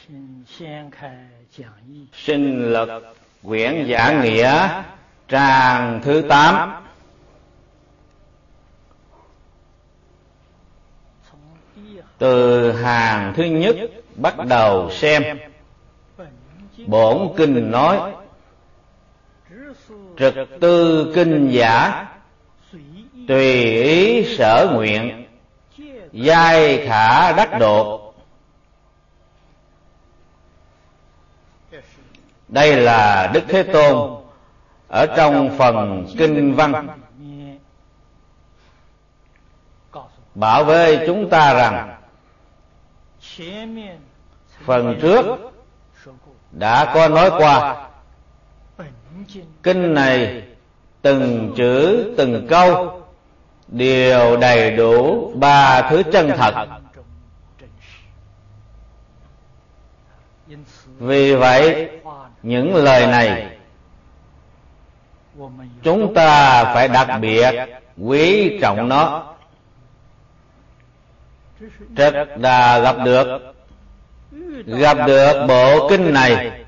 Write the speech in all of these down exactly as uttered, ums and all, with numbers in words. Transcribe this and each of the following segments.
Sinh lực quyển giảng nghĩa trang thứ tám. Từ hàng thứ nhất bắt đầu xem. Bổn kinh nói: trực tư kinh giả, tùy ý sở nguyện, giai khả đắc độ. Đây là Đức Thế Tôn ở trong phần kinh văn bảo với chúng ta rằng phần trước đã có nói qua, kinh này từng chữ từng câu đều đầy đủ ba thứ chân thật. Vì vậy những lời này chúng ta phải đặc biệt quý trọng nó. Trật Đà gặp được gặp được bộ kinh này,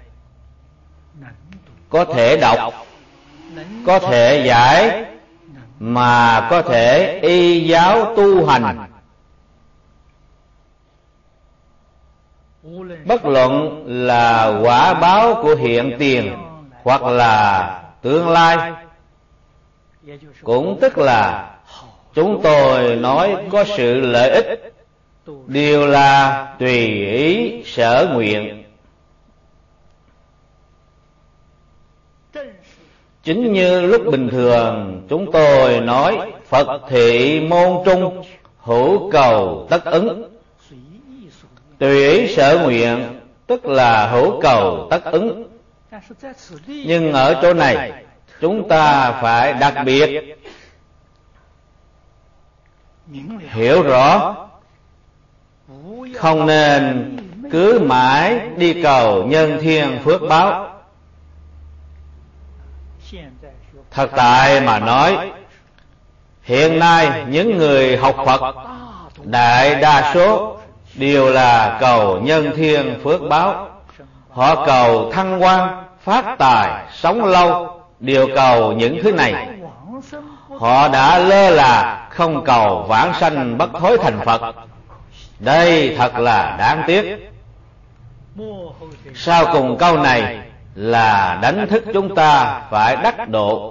có thể đọc, có thể giải, mà có thể y giáo tu hành. Bất luận là quả báo của hiện tiền hoặc là tương lai, cũng tức là chúng tôi nói có sự lợi ích, đều là tùy ý sở nguyện. Chính như lúc bình thường chúng tôi nói Phật thị môn trung, hữu cầu tất ứng. Tùy ý sở nguyện tức là hữu cầu tất ứng. Nhưng ở chỗ này chúng ta phải đặc biệt hiểu rõ, không nên cứ mãi đi cầu nhân thiên phước báo. Thật tại mà nói, hiện nay những người học Phật đại đa số đều là cầu nhân thiên phước báo. Họ cầu thăng quan, phát tài, sống lâu, đều cầu những thứ này. Họ đã lơ là không cầu vãng sanh bất thối thành Phật. Đây thật là đáng tiếc. Sau cùng câu này là đánh thức chúng ta phải đắc độ.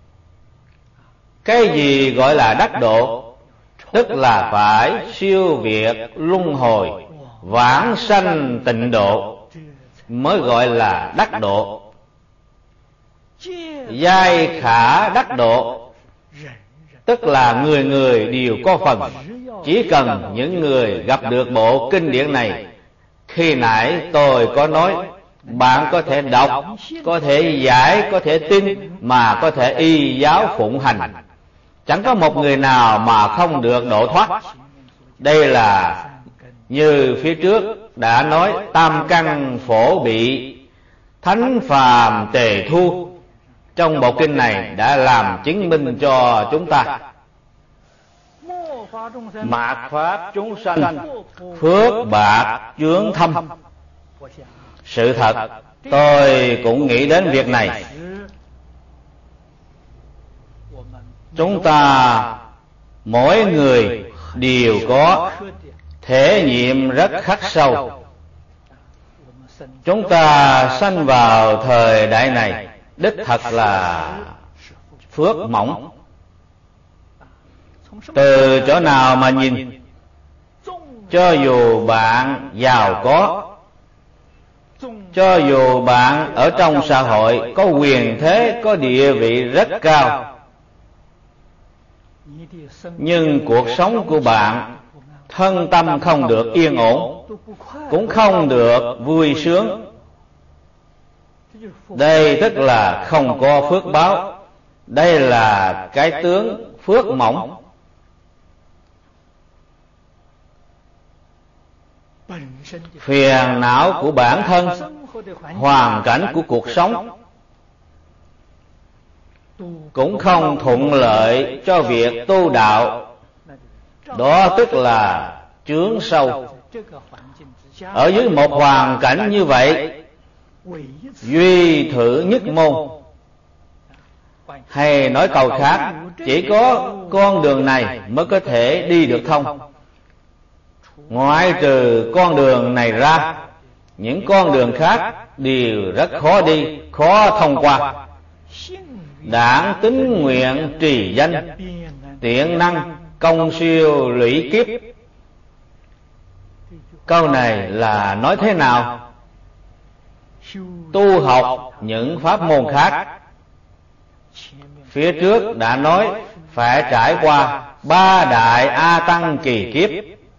Cái gì gọi là đắc độ? Tức là phải siêu việt luân hồi, vãng sanh tịnh độ, mới gọi là đắc độ. Giai khả đắc độ, tức là người người đều có phần. Chỉ cần những người gặp được bộ kinh điển này, khi nãy tôi có nói, bạn có thể đọc, có thể giải, có thể tin, mà có thể y giáo phụng hành. Chẳng có một người nào mà không được độ thoát. Đây là như phía trước đã nói, tam căn phổ bị, thánh phàm tề thu. Trong bộ kinh này đã làm chứng minh cho chúng ta. Mạt pháp chúng sanh, phước bạc chướng thâm. Sự thật tôi cũng nghĩ đến việc này. Chúng ta mỗi người đều có thể nghiệm rất khắc sâu. Chúng ta sanh vào thời đại này đích thật là phước mỏng. Từ chỗ nào mà nhìn, cho dù bạn giàu có, cho dù bạn ở trong xã hội có quyền thế, có địa vị rất cao, nhưng cuộc sống của bạn thân tâm không được yên ổn, cũng không được vui sướng. Đây tức là không có phước báo. Đây là cái tướng phước mỏng. Phiền não của bản thân, hoàn cảnh của cuộc sống cũng không thuận lợi cho việc tu đạo. Đó tức là chướng sâu. Ở dưới một hoàn cảnh như vậy, duy thử nhất môn, hay nói câu khác, chỉ có con đường này mới có thể đi được thông. Ngoại trừ con đường này ra, những con đường khác đều rất khó đi, khó thông qua. Đảng tín nguyện trì danh, tiện năng công siêu lũy kiếp. Câu này là nói thế nào? Tu học những pháp môn khác, phía trước đã nói phải trải qua ba đại A Tăng kỳ kiếp.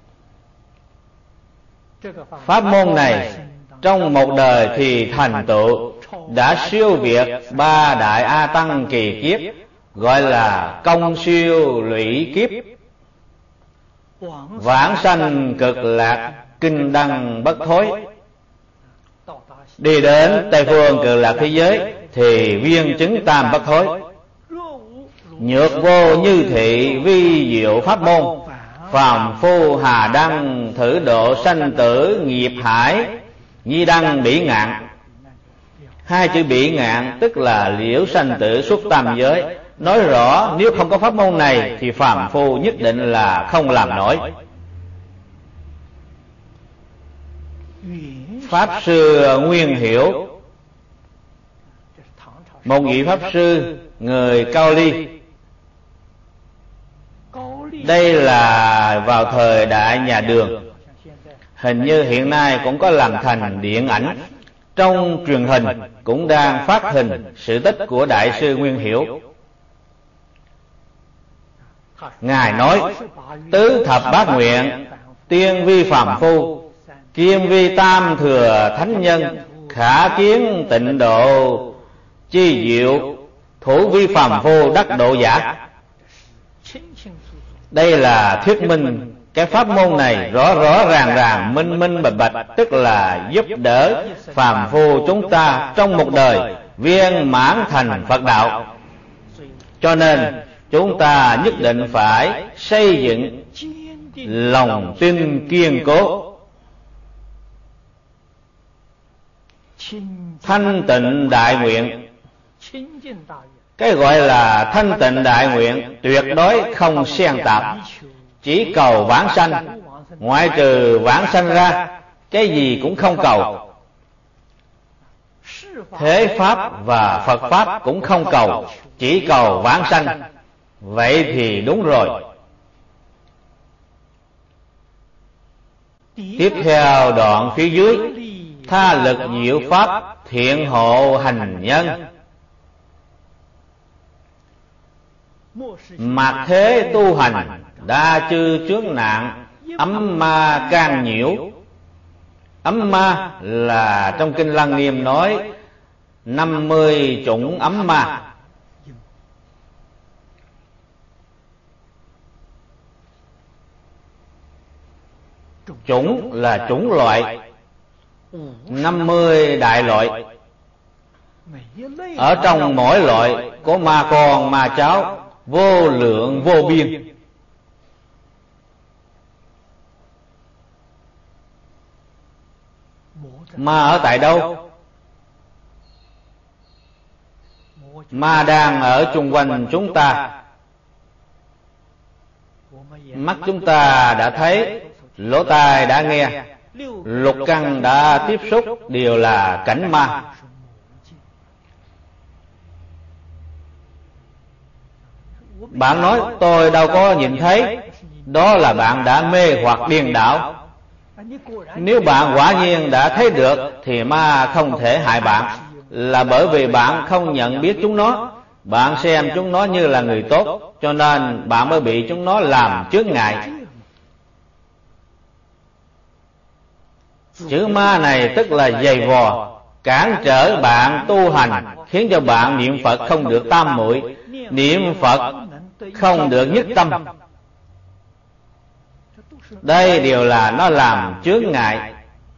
Pháp môn này trong một đời thì thành tựu đã siêu việt ba đại A Tăng kỳ kiếp, gọi là công siêu lũy kiếp. Vãng sanh cực lạc, kinh đăng bất thối. Đi đến Tây phương cực lạc thế giới thì viên chứng tam bất thối. Nhược vô như thị vi diệu pháp môn, phàm phu hà đăng thử độ sanh tử nghiệp hải, nhi đăng bỉ ngạn. Hai chữ bỉ ngạn tức là liễu sanh tử xuất tam giới. Nói rõ nếu không có pháp môn này thì phàm phu nhất định là không làm nổi. Pháp sư Nguyên Hiểu, một vị pháp sư người Cao Ly. Đây là vào thời đại nhà Đường. Hình như hiện nay cũng có làm thành điện ảnh. Trong truyền hình cũng đang phát hình sự tích của Đại sư Nguyên Hiểu. Ngài nói tứ thập bát nguyện, tiên vi phàm phu, kiêm vi tam thừa thánh nhân, khả kiến tịnh độ chi diệu, thủ vi phàm phu đắc độ giả. Đây là thuyết minh cái pháp môn này rõ rõ ràng ràng, minh minh bạch bạch, tức là giúp đỡ phàm phu chúng ta trong một đời viên mãn thành Phật đạo. Cho nên chúng ta nhất định phải xây dựng lòng tin kiên cố, thanh tịnh đại nguyện. Cái gọi là thanh tịnh đại nguyện tuyệt đối không xen tạp, chỉ cầu vãng sanh. Ngoại trừ vãng sanh ra, cái gì cũng không cầu. Thế pháp và Phật pháp cũng không cầu, chỉ cầu vãng sanh. Vậy thì đúng rồi. Tiếp theo đoạn phía dưới, tha lực diệu pháp, thiện hộ hành nhân. Mạt thế tu hành, đa chư chướng nạn, ấm ma can nhiễu. Ấm ma là trong kinh Lăng Nghiêm nói năm mươi chủng ấm ma. Chủng là chủng loại, năm mươi đại loại. Ở trong mỗi loại có ma con ma cháu vô lượng vô biên. Ma ở tại đâu? Ma đang ở chung quanh chúng ta. Mắt chúng ta đã thấy, lỗ tai đã nghe, lục căn đã tiếp xúc, đều là cảnh ma. Bạn nói tôi đâu có nhìn thấy, đó là bạn đã mê hoặc điên đảo. Nếu bạn quả nhiên đã thấy được thì ma không thể hại bạn, là bởi vì bạn không nhận biết chúng nó. Bạn xem chúng nó như là người tốt, cho nên bạn mới bị chúng nó làm chướng ngại. Chữ ma này tức là dày vò, cản trở bạn tu hành, khiến cho bạn niệm Phật không được tam muội, niệm Phật không được nhất tâm. Đây đều là nó làm chướng ngại.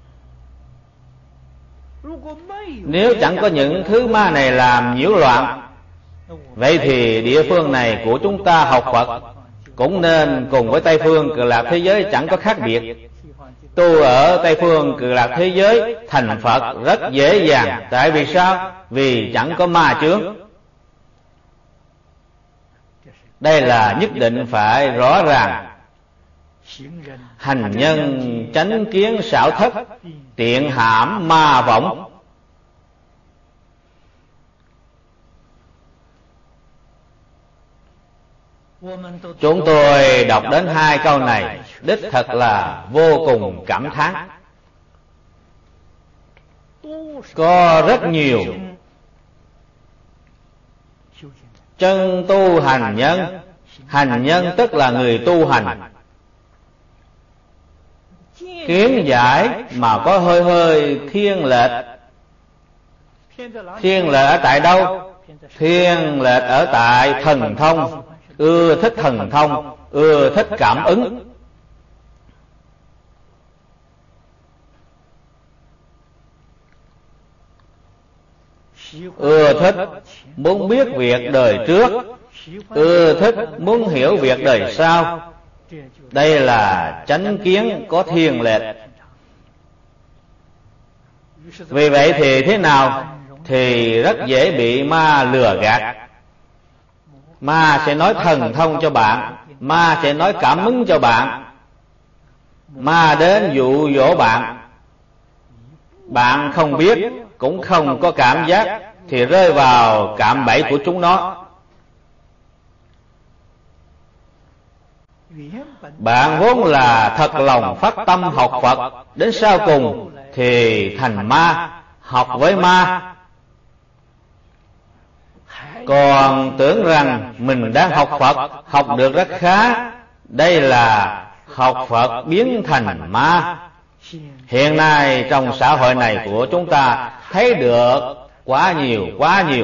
Nếu chẳng có những thứ ma này làm nhiễu loạn, vậy thì địa phương này của chúng ta học Phật cũng nên cùng với Tây phương cực lạc thế giới chẳng có khác biệt. tu ở Tây Phương Cực Lạc thế giới thành Phật rất dễ dàng. Tại vì sao? Vì chẳng có ma chướng. Đây là nhất định phải rõ ràng. Hành nhân chánh kiến xảo thất, tiện hãm ma võng. Chúng tôi đọc đến hai câu này, đích thật là vô cùng cảm thán. Có rất nhiều chân tu hành nhân, hành nhân tức là người tu hành, kiến giải mà có hơi hơi thiên lệch. Thiên lệch ở tại đâu? Thiên lệch ở tại thần thông, ưa thích thần thông, ưa thích cảm ứng. Ưa thích muốn biết việc đời trước, ưa thích muốn hiểu việc đời sau. Đây là chánh kiến có thiên lệch. Vì vậy thì thế nào? Thì rất dễ bị ma lừa gạt. Ma sẽ nói thần thông cho bạn, ma sẽ nói cảm ứng cho bạn, ma đến dụ dỗ bạn, bạn không biết, cũng không có cảm giác, thì rơi vào cạm bẫy của chúng nó. Bạn vốn là thật lòng phát tâm học Phật, đến sau cùng thì thành ma, học với ma. Còn tưởng rằng mình đang học Phật, học được rất khá. Đây là học Phật biến thành ma. Hiện nay trong xã hội này của chúng ta thấy được quá nhiều, quá nhiều.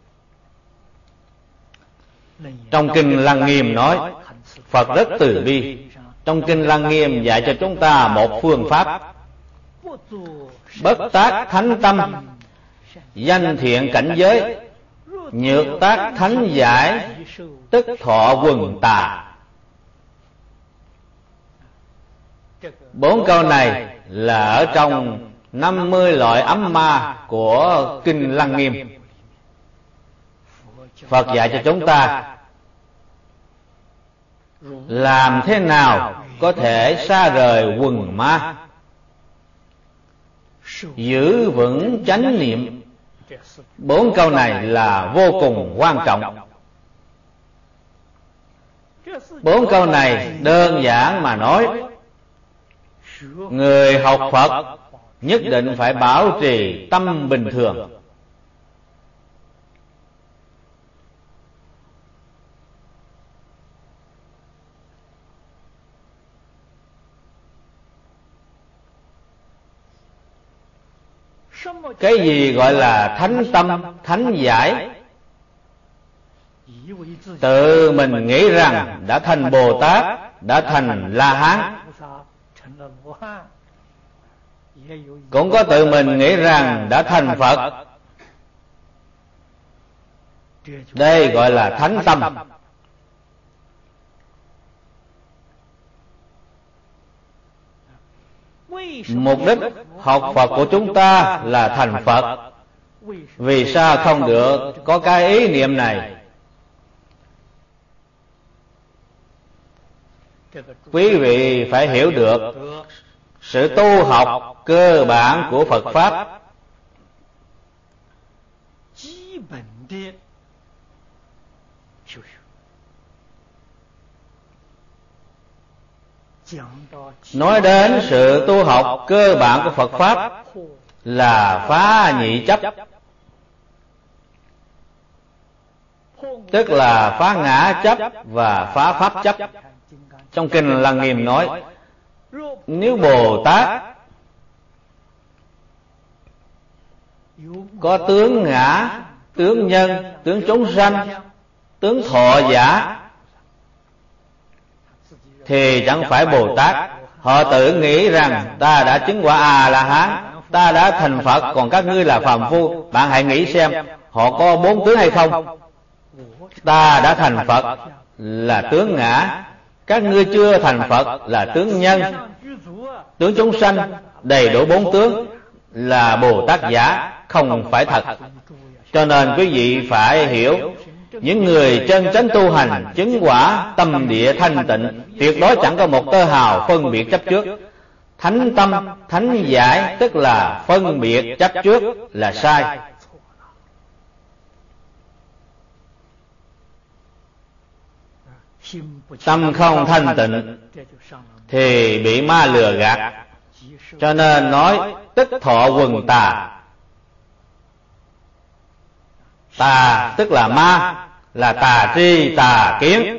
Trong Kinh Lăng Nghiêm nói, Phật rất từ bi. Trong Kinh Lăng Nghiêm dạy cho chúng ta một phương pháp: bất tác thánh tâm, danh thiện cảnh giới, nhược tác thánh giải, tức thọ quần tà. Bốn câu này là ở trong năm mươi loại ấm ma của Kinh Lăng Nghiêm. Phật dạy cho chúng ta làm thế nào có thể xa rời quần ma, giữ vững chánh niệm. Bốn câu này là vô cùng quan trọng. Bốn câu này đơn giản mà nói, người học Phật nhất định phải bảo trì tâm bình thường. Cái gì gọi là thánh tâm, thánh giải? Tự mình nghĩ rằng đã thành Bồ Tát, đã thành La Hán. Cũng có tự mình nghĩ rằng đã thành Phật. Đây gọi là thánh tâm. Mục đích học Phật của chúng ta là thành Phật. Vì sao không được có cái ý niệm này? Quý vị phải hiểu được sự tu học cơ bản của Phật Pháp. Nói đến sự tu học cơ bản của Phật Pháp là phá nhị chấp, tức là phá ngã chấp và phá pháp chấp. Trong Kinh Lăng Nghiêm nói, nếu Bồ Tát có tướng ngã, tướng nhân, tướng chúng sanh, tướng thọ giả, thì chẳng phải Bồ Tát. Họ tự nghĩ rằng ta đã chứng quả A-la-hán, ta đã thành Phật, còn các ngươi là phàm phu. Bạn hãy nghĩ xem, họ có bốn tướng hay không? Ta đã thành Phật là tướng ngã, Các ngươi chưa thành Phật là tướng nhân, tướng chúng sanh, đầy đủ bốn tướng, là Bồ Tát giả, không phải thật. Cho nên quý vị phải hiểu, những người chân chánh tu hành, chứng quả tâm địa thanh tịnh, tuyệt đối chẳng có một tơ hào phân biệt chấp trước. Thánh tâm, thánh giải tức là phân biệt chấp trước là sai. Tâm không thanh tịnh thì bị ma lừa gạt. Cho nên nói tức thọ quần tà. Tà tức là ma, là tà tri tà kiến.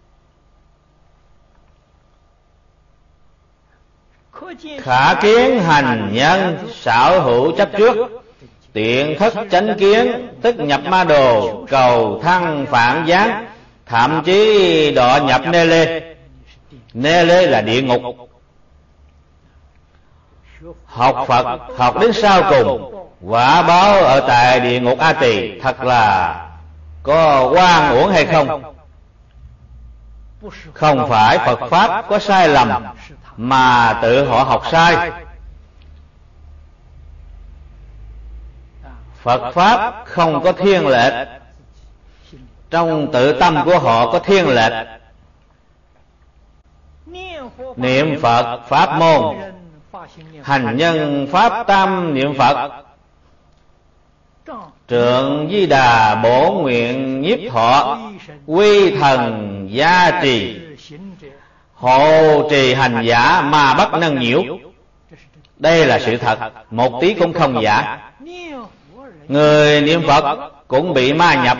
Khả kiến hành nhân xảo hữu chấp trước, tiện thất chánh kiến tức nhập ma đồ, cầu thăng phản gián, thậm chí đọa nhập nê lê. Nê lê là địa ngục. Học Phật học đến sau cùng, quả báo ở tại địa ngục A Tỳ, thật là có oan uổng hay không? Không phải Phật Pháp có sai lầm, mà tự họ học sai. Phật Pháp không có thiên lệch, trong tự tâm của họ có thiên lệch. Niệm Phật Pháp môn, hành nhân Pháp tam niệm Phật, Trượng Di Đà bổ nguyện nhiếp thọ, quy thần gia trì, hộ trì hành giả mà bất nâng nhiễu. Đây là sự thật, một tí cũng không giả. Người niệm Phật cũng bị ma nhập.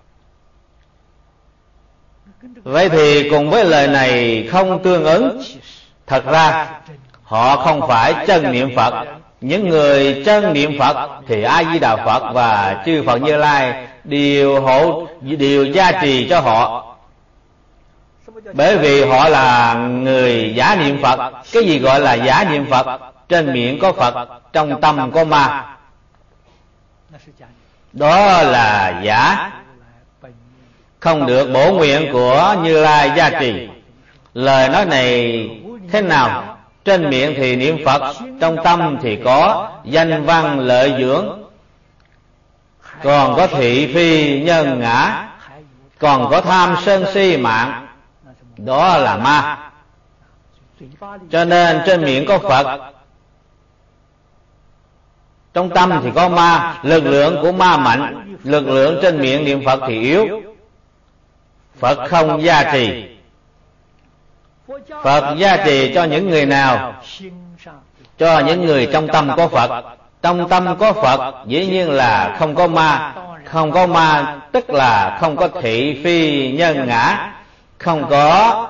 Vậy thì cùng với lời này không tương ứng. Thật ra họ không phải chân niệm Phật. Những người chân niệm Phật thì A Di Đà Phật và chư Phật Như Lai đều hộ, đều gia trì cho họ. Bởi vì họ là người giả niệm Phật. Cái gì gọi là giả niệm Phật? Trên miệng có Phật, trong tâm có ma. Đó là giả, không được bổ nguyện của Như Lai gia trì. Lời nói này thế nào? Trên miệng thì niệm Phật, trong tâm thì có danh văn lợi dưỡng, còn có thị phi nhân ngã, còn có tham sân si mạng. Đó là ma. Cho nên trên miệng có Phật, trong tâm thì có ma. Lực lượng của ma mạnh, lực lượng trên miệng niệm Phật thì yếu. Phật không gia trì. Phật gia trì cho những người nào? Cho những người trong tâm có Phật. Trong tâm có Phật dĩ nhiên là không có ma. Không có ma tức là không có thị phi nhân ngã, không có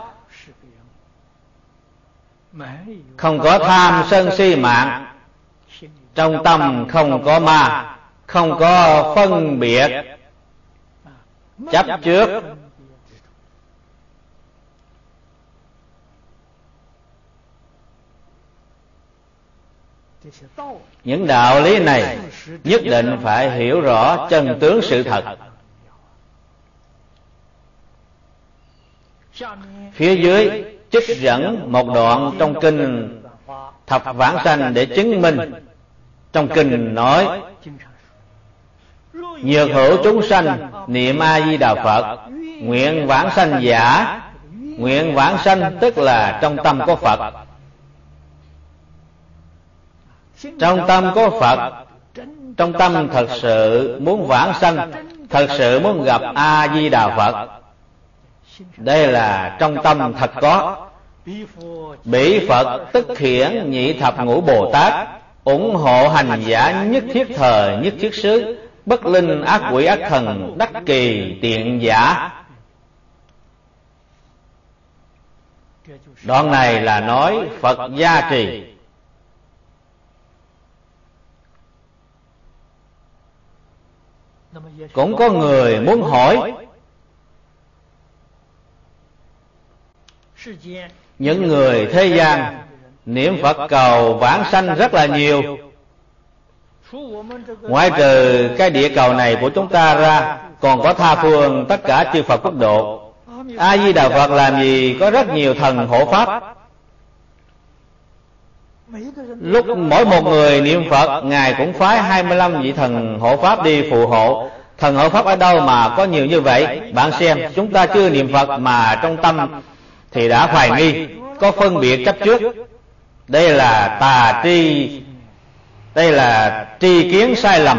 không có tham sân si mạng. Trong tâm không có ma, không có phân biệt chấp trước. Những đạo lý này nhất định phải hiểu rõ chân tướng sự thật. Phía dưới trích dẫn một đoạn trong kinh Thập Vãng Sanh để chứng minh. Trong kinh nói: nhược hữu chúng sanh niệm A Di Đà Phật, nguyện vãng sanh giả. Nguyện vãng sanh tức là trong tâm có Phật. Trong tâm có Phật, trong tâm thật sự muốn vãng sanh, thật sự muốn gặp A Di Đà Phật. Đây là trong tâm thật có. Bỉ Phật tức khiển nhị thập ngũ Bồ Tát, ủng hộ hành giả nhất thiết thời nhất thiết xứ, bất linh ác quỷ ác thần đắc kỳ tiện giả. Đoạn này là nói Phật gia trì. Cũng có người muốn hỏi, những người thế gian niệm Phật cầu vãng sanh rất là nhiều. Ngoại trừ cái địa cầu này của chúng ta ra, còn có tha phương tất cả chư Phật quốc độ. A Di Đà Phật làm gì có rất nhiều thần hộ pháp. Lúc mỗi một người niệm Phật, Ngài cũng phái hai mươi lăm vị thần hộ pháp đi phù hộ. Thần hộ pháp ở đâu mà có nhiều như vậy? Bạn xem, chúng ta chưa niệm Phật mà trong tâm thì đã hoài nghi, có phân biệt chấp trước. Đây là tà tri, đây là tri kiến sai lầm.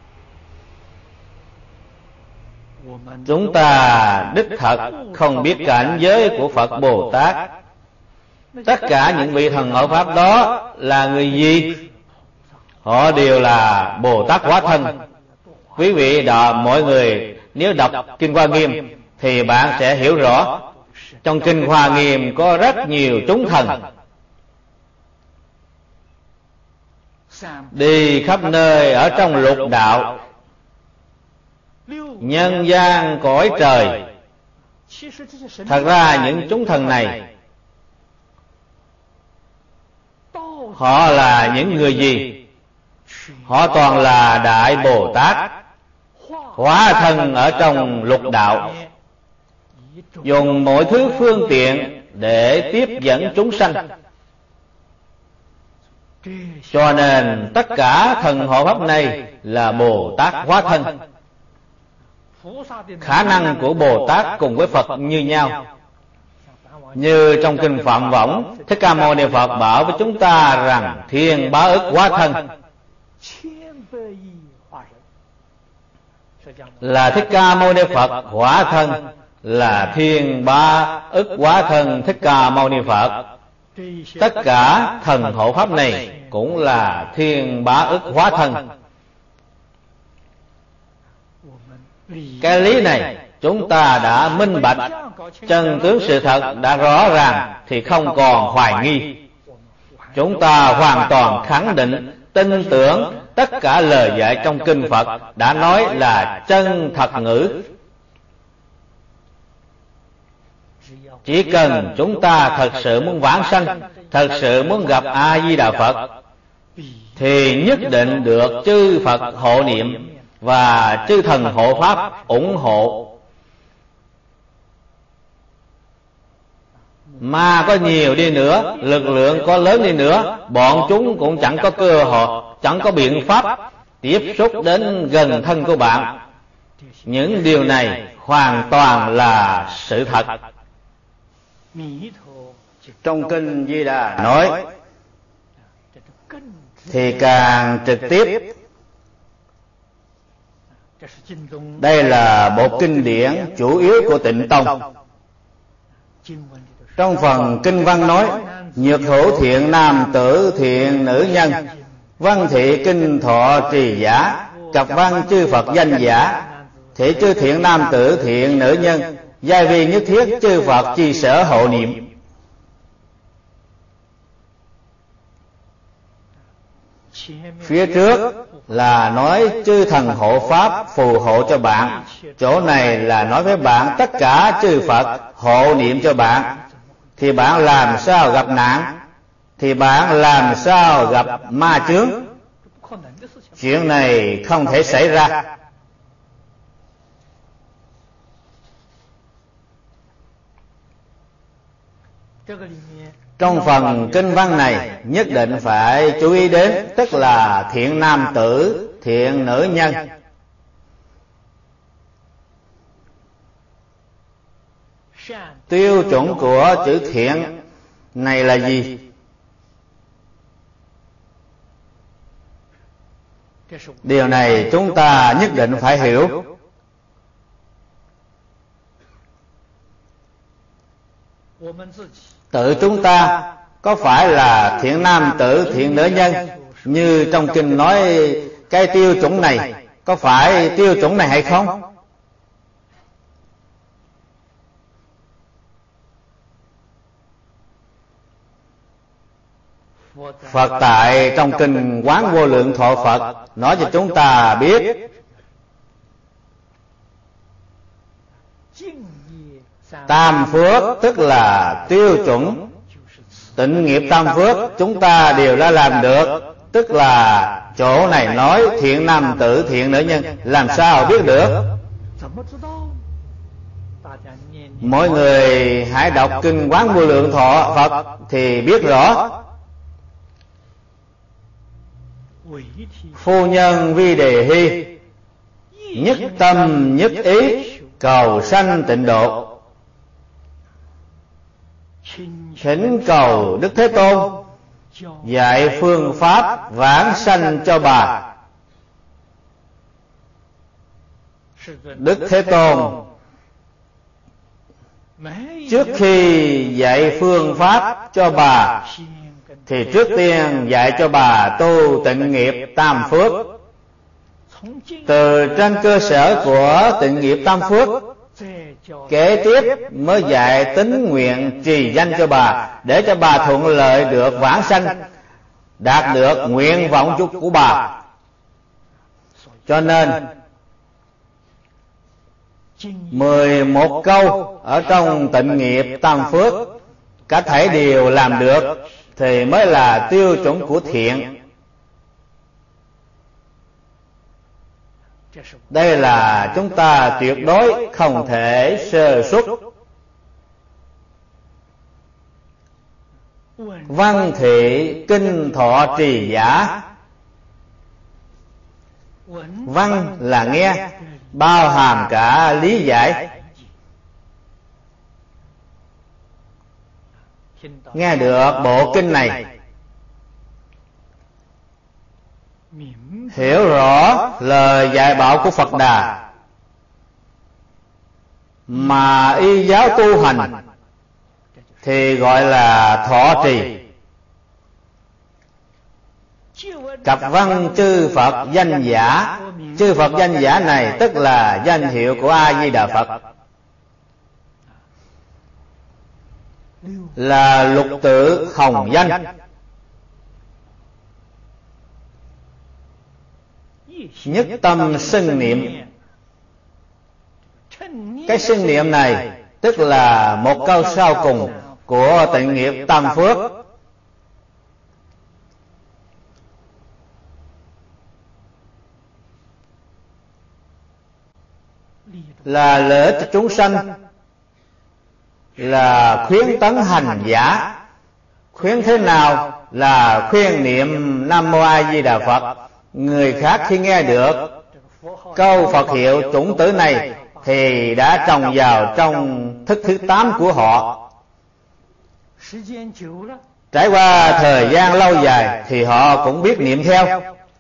Chúng ta đích thật không biết cảnh giới của Phật Bồ Tát. Tất cả những vị thần hộ pháp đó là người gì? Họ đều là Bồ Tát hóa thân. Quý vị đó, mọi người nếu đọc Kinh Hoa Nghiêm thì bạn sẽ hiểu rõ. Trong Kinh Hoa Nghiêm có rất nhiều chúng thần đi khắp nơi ở trong lục đạo, nhân gian, cõi trời. Thật ra những chúng thần này họ là những người gì? Họ toàn là Đại Bồ Tát hóa thân ở trong lục đạo, dùng mọi thứ phương tiện để tiếp dẫn chúng sanh. Cho nên tất cả thần hộ pháp này là Bồ Tát hóa thân. Khả năng của Bồ Tát cùng với Phật như nhau. Như trong Kinh Phạm Võng, Thích Ca Mâu Ni Phật bảo với chúng ta rằng thiên bá ức hóa thân, là Thích Ca Mâu Ni Phật hóa thân, là thiên bá ức hóa thân Thích Ca Mâu Ni Phật. Tất cả thần hộ pháp này cũng là thiên bá ức hóa thân. Cái lý này chúng ta đã minh bạch, chân tướng sự thật đã rõ ràng thì không còn hoài nghi. Chúng ta hoàn toàn khẳng định, tin tưởng tất cả lời dạy trong Kinh Phật đã nói là chân thật ngữ. Chỉ cần chúng ta thật sự muốn vãng sanh, thật sự muốn gặp A Di Đà Phật, thì nhất định được chư Phật hộ niệm và chư thần hộ pháp ủng hộ. Ma có nhiều đi nữa, lực lượng có lớn đi nữa, bọn chúng cũng chẳng có cơ hội, chẳng có biện pháp tiếp xúc đến gần thân của bạn. Những điều này hoàn toàn là sự thật. Trong Kinh Di Đà nói thì càng trực tiếp. Đây là bộ kinh điển chủ yếu của Tịnh Tông. Trong phần kinh văn nói: nhược hữu thiện nam tử thiện nữ nhân, văn thị kinh thọ trì giả, cập văn chư Phật danh giả, thị chư thiện nam tử thiện nữ nhân, giai vi nhất thiết chư Phật chi sở hộ niệm. Phía trước là nói chư thần hộ pháp phù hộ cho bạn, chỗ này là nói với bạn tất cả chư Phật hộ niệm cho bạn. Thì bạn làm sao gặp nạn? Thì bạn làm sao gặp ma chướng? Chuyện này không thể xảy ra. Trong phần kinh văn này nhất định phải chú ý đến, tức là thiện nam tử, thiện nữ nhân. Tiêu chuẩn của chữ thiện này là gì? Điều này chúng ta nhất định phải hiểu. Tự chúng ta có phải là thiện nam tử, thiện nữ nhân như trong kinh nói cái tiêu chuẩn này, có phải tiêu chuẩn này hay không? Phật tại trong kinh Quán Vô Lượng Thọ Phật nói cho chúng ta biết tam phước, tức là tiêu chuẩn tịnh nghiệp tam phước, chúng ta đều đã làm được. Tức là chỗ này nói thiện nam tử, thiện nữ nhân, làm sao biết được? Mọi người hãy đọc kinh Quán Vô Lượng Thọ Phật thì biết rõ. Phu nhân Vi Đề Hy, nhất tâm nhất ý cầu sanh tịnh độ, thỉnh cầu Đức Thế Tôn dạy phương pháp vãng sanh cho bà. Đức Thế Tôn trước khi dạy phương pháp cho bà thì trước tiên dạy cho bà tu tịnh nghiệp tam phước. Từ trên cơ sở của tịnh nghiệp tam phước, kế tiếp mới dạy tín nguyện trì danh cho bà, để cho bà thuận lợi được vãng sanh, đạt được nguyện vọng chúc của bà. Cho nên mười một câu ở trong tịnh nghiệp tam phước cả thảy đều làm được thì mới là tiêu chuẩn của thiện. Đây là chúng ta tuyệt đối không thể sơ suất. Văn thị kinh thọ trì giả. Văn là nghe, bao hàm cả lý giải. Nghe được bộ kinh này, hiểu rõ lời dạy bảo của Phật Đà, mà y giáo tu hành thì gọi là thọ trì. Cập văn chư Phật danh giả. Chư Phật danh giả này tức là danh hiệu của A Di Đà Phật, là lục tự hồng danh. Nhất tâm xưng niệm. Cái xưng niệm này tức là một câu sau cùng của tịnh nghiệp tam phước. Là lợi ích cho chúng sanh, là khuyến tấn hành giả. Khuyến thế nào? Là khuyên niệm Nam Mô A Di Đà Phật. Người khác khi nghe được câu Phật hiệu chủng tử này thì đã trồng vào trong thức thứ tám của họ. Trải qua thời gian lâu dài thì họ cũng biết niệm theo.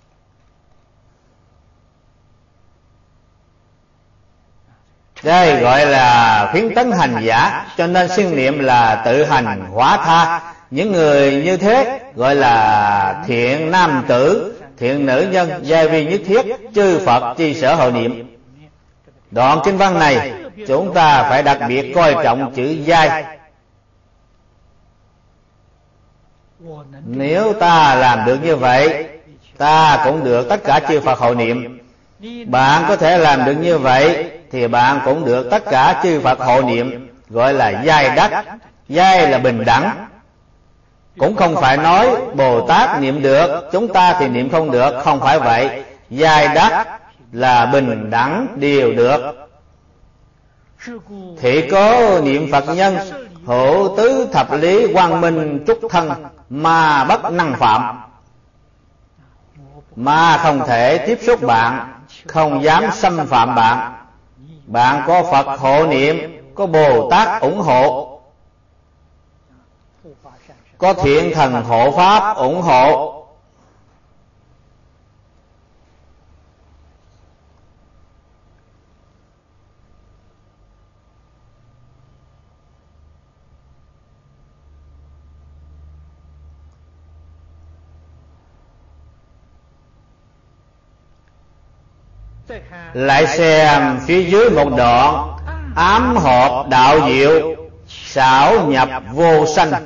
Đây gọi là khuyến tấn hành giả. Cho nên xưng niệm là tự hành hóa tha. Những người như thế gọi là thiện nam tử, thiện nữ nhân, giai vi nhất thiết, chư Phật chi sở hội niệm. Đoạn kinh văn này chúng ta phải đặc biệt coi trọng chữ giai. Nếu ta làm được như vậy, ta cũng được tất cả chư Phật hội niệm. Bạn có thể làm được như vậy thì bạn cũng được tất cả chư Phật hội niệm, gọi là giai đắc. Giai là bình đẳng. Cũng không phải nói Bồ Tát niệm được, chúng ta thì niệm không được. Không phải vậy. Giai đắc là bình đẳng đều được. Thị cố niệm Phật nhân, hữu tứ thập lý quang minh trúc thân, mà bất năng phạm. Ma không thể tiếp xúc bạn, không dám xâm phạm bạn. Bạn có Phật hộ niệm, có Bồ Tát ủng hộ, có thiện thần hộ pháp ủng hộ. Lại xem phía dưới một đoạn: ám hợp đạo diệu, xảo nhập vô sanh.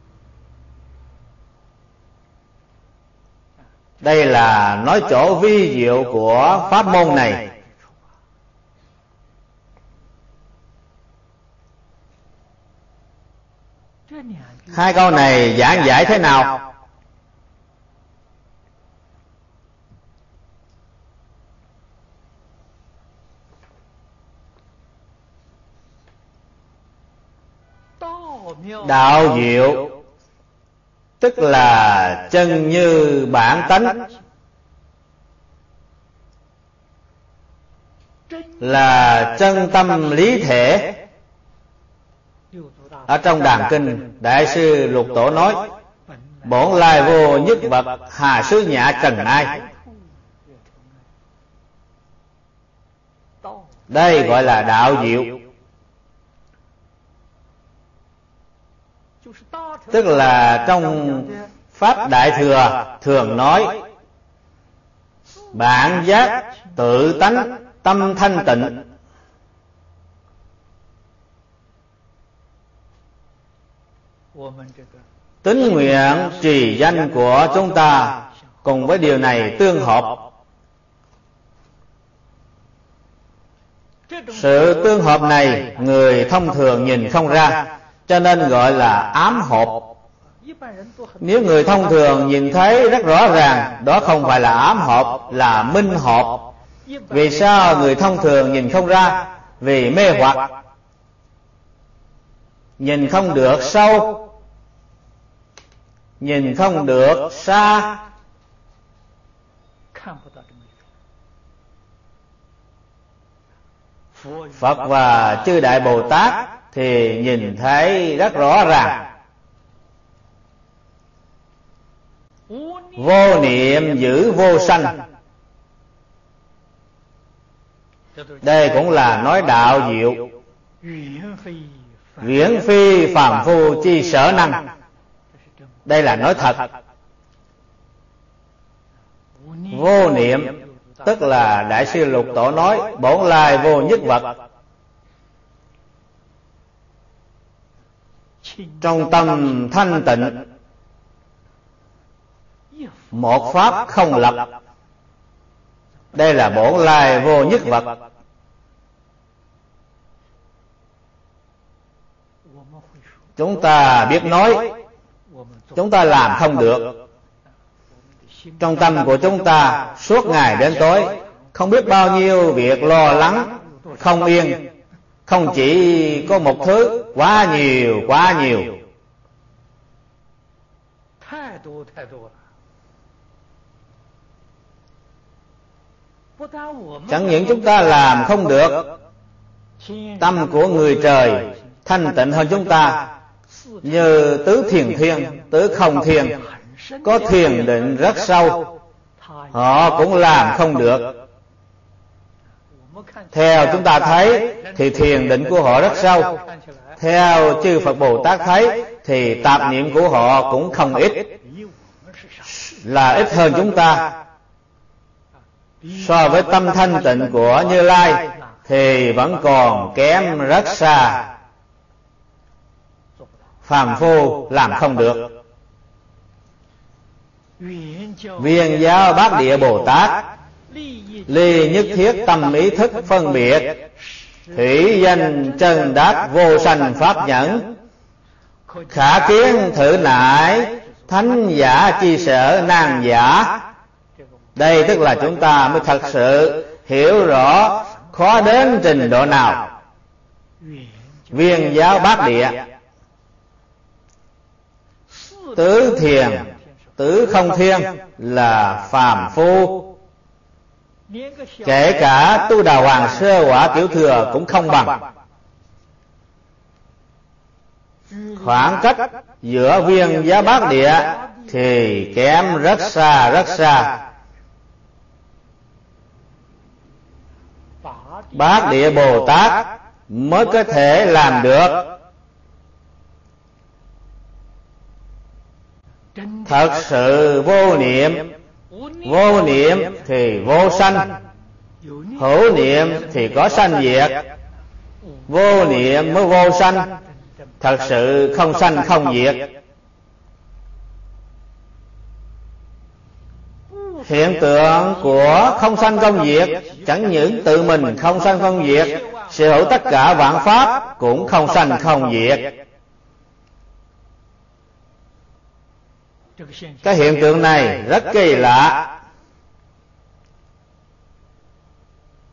Đây là nói chỗ vi diệu của pháp môn này. Hai câu này giảng giải thế nào? Đạo diệu tức là chân như bản tánh, là chân tâm lý thể. Ở trong Đàn Kinh, Đại sư Lục Tổ nói: bổn lai vô nhất vật, hà xứ nhã trần ai. Đây gọi là đạo diệu, tức là trong Pháp Đại Thừa thường nói bản giác tự tánh, tâm thanh tịnh. Tín nguyện trì danh của chúng ta cùng với điều này tương hợp. Sự tương hợp này người thông thường nhìn không ra, cho nên gọi là ám hợp. Nếu người thông thường nhìn thấy rất rõ ràng, đó không phải là ám hợp, là minh hợp. Vì sao người thông thường nhìn không ra? Vì mê hoặc, nhìn không được sâu, nhìn không được xa. Phật và chư Đại Bồ Tát thì nhìn thấy rất rõ ràng. Vô niệm giữ vô sanh. Đây cũng là nói đạo diệu. Viễn phi phàm phu chi sở năng. Đây là nói thật. Vô niệm tức là Đại sư Lục Tổ nói bổn lai vô nhất vật. Trong tâm thanh tịnh, một pháp không lập. Đây là bổn lai vô nhất vật. Chúng ta biết nói, chúng ta làm không được. Trong tâm của chúng ta suốt ngày đến tối không biết bao nhiêu việc lo lắng, không yên. Không chỉ có một thứ, quá nhiều, quá nhiều. Chẳng những chúng ta làm không được, tâm của người trời thanh tịnh hơn chúng ta, như tứ thiền thiên, tứ không thiền, có thiền định rất sâu, họ cũng làm không được. Theo chúng ta thấy thì thiền định của họ rất sâu. Theo chư Phật Bồ Tát thấy thì tạp niệm của họ cũng không ít, là ít hơn chúng ta. So với tâm thanh tịnh của Như Lai thì vẫn còn kém rất xa. Phàm phu làm không được. Viên giáo Bát Địa Bồ Tát ly nhất thiết tâm ý thức phân biệt, thủy danh chân đắc vô sanh pháp nhẫn, khả kiến thử nải thánh giả chi sở nan giả. Đây tức là chúng ta mới thật sự hiểu rõ khó đến trình độ nào. Viên giáo Bát Địa, tứ thiền, tứ không thiên là phàm phu. Kể cả Tu Đà Hoàng sơ quả tiểu thừa cũng không bằng. Khoảng cách giữa viên giáo Bát Địa thì kém rất xa, rất xa. Bát Địa Bồ Tát mới có thể làm được. Thật sự vô niệm, vô niệm thì vô sanh, hữu niệm thì có sanh diệt. Vô niệm mới vô sanh, thật sự không sanh không diệt. Hiện tượng của không sanh không diệt chẳng những tự mình không sanh không diệt, sở hữu tất cả vạn pháp cũng không sanh không diệt. Cái hiện tượng này rất kỳ lạ.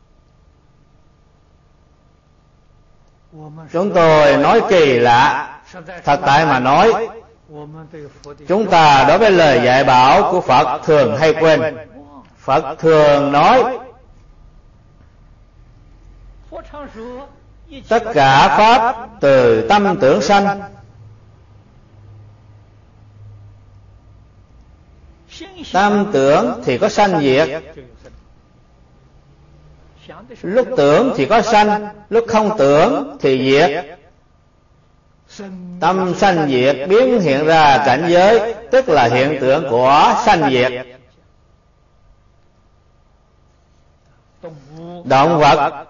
Chúng tôi nói kỳ lạ Thật tại mà nói, chúng ta đối với lời dạy bảo của Phật thường hay quên. Phật thường nói tất cả pháp từ tâm tưởng sanh, tâm tưởng thì có sanh diệt. Lúc tưởng thì có sanh, lúc không tưởng thì diệt. Tâm sanh diệt biến hiện ra cảnh giới, tức là hiện tượng của sanh diệt. Động vật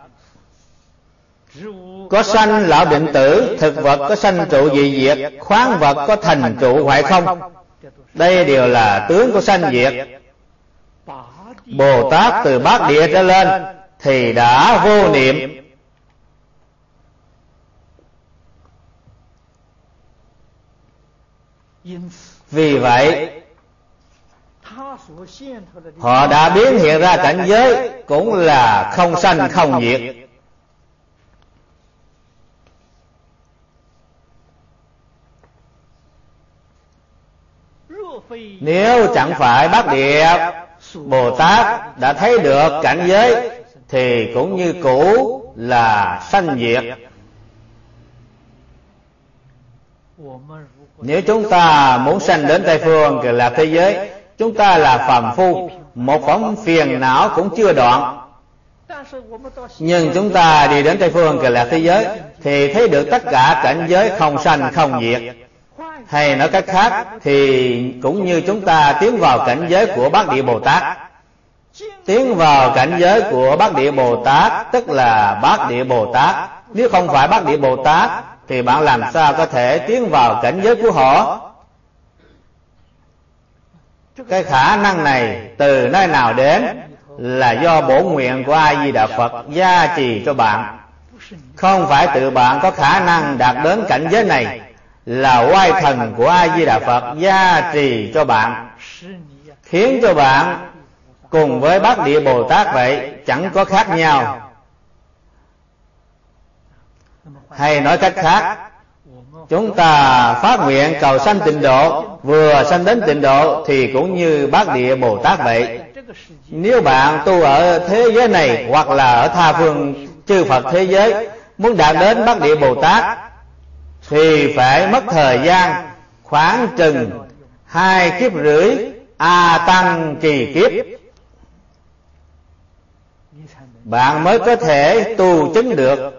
có sanh lão định tử, thực vật có sanh trụ dị diệt, khoáng vật có thành trụ hoại không. Đây đều là tướng của sanh diệt. Bồ Tát từ bát địa trở lên thì đã vô niệm. Vì vậy họ đã biến hiện ra cảnh giới cũng là không sanh không diệt. Nếu chẳng phải bát địa Bồ Tát đã thấy được cảnh giới thì cũng như cũ là sanh diệt. Nếu chúng ta muốn sanh đến Tây Phương Cực Lạc thế giới, chúng ta là phàm phu, một phẩm phiền não cũng chưa đoạn. Nhưng chúng ta đi đến Tây Phương Cực Lạc thế giới thì thấy được tất cả cảnh giới không sanh không diệt. Hay nói cách khác thì cũng như chúng ta tiến vào cảnh giới của Bát Địa Bồ Tát. Tiến vào cảnh giới của Bát Địa Bồ Tát tức là Bát Địa Bồ Tát. Nếu không phải Bát Địa Bồ Tát thì bạn làm sao có thể tiến vào cảnh giới của họ? Cái khả năng này từ nơi nào đến là do bổn nguyện của A Di Đà Phật gia trì cho bạn. Không phải tự bạn có khả năng đạt đến cảnh giới này, là oai thần của A Di Đà Phật gia trì cho bạn, khiến cho bạn cùng với Bát Địa Bồ Tát vậy, chẳng có khác nhau. Hay nói cách khác, chúng ta phát nguyện cầu sanh tịnh độ, vừa sanh đến tịnh độ thì cũng như Bát Địa Bồ Tát vậy. Nếu bạn tu ở thế giới này hoặc là ở tha phương chư Phật thế giới, muốn đạt đến Bát Địa Bồ Tát thì phải mất thời gian khoảng chừng hai kiếp rưỡi A Tăng kỳ kiếp, bạn mới có thể tu chứng được.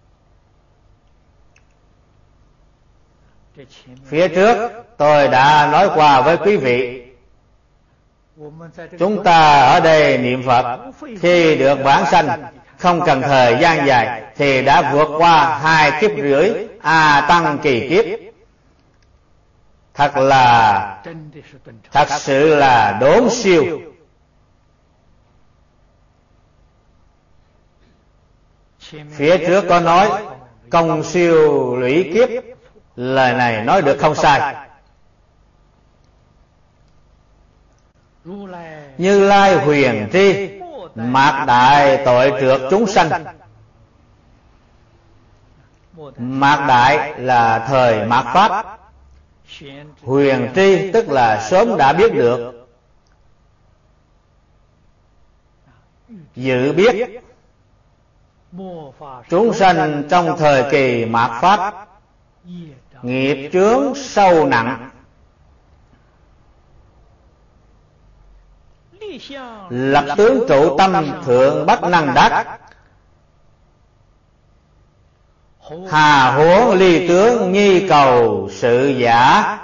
Phía trước tôi đã nói qua với quý vị, chúng ta ở đây niệm Phật khi được vãng sanh, không cần thời gian dài thì đã vượt qua hai kiếp rưỡi A Tăng kỳ kiếp. Thật là thật sự là đốn siêu. Phía trước có nói công siêu lũy kiếp, lời này nói được không sai. Như Lai huyền tri mạc đại tội trượt chúng sanh. Mạc đại là thời mạt pháp, huyền tri tức là sớm đã biết được, dự biết chúng sanh trong thời kỳ mạt pháp nghiệp chướng sâu nặng, lập tướng trụ tâm thượng bất năng đắc, hà huống ly tướng nhi cầu sự giả.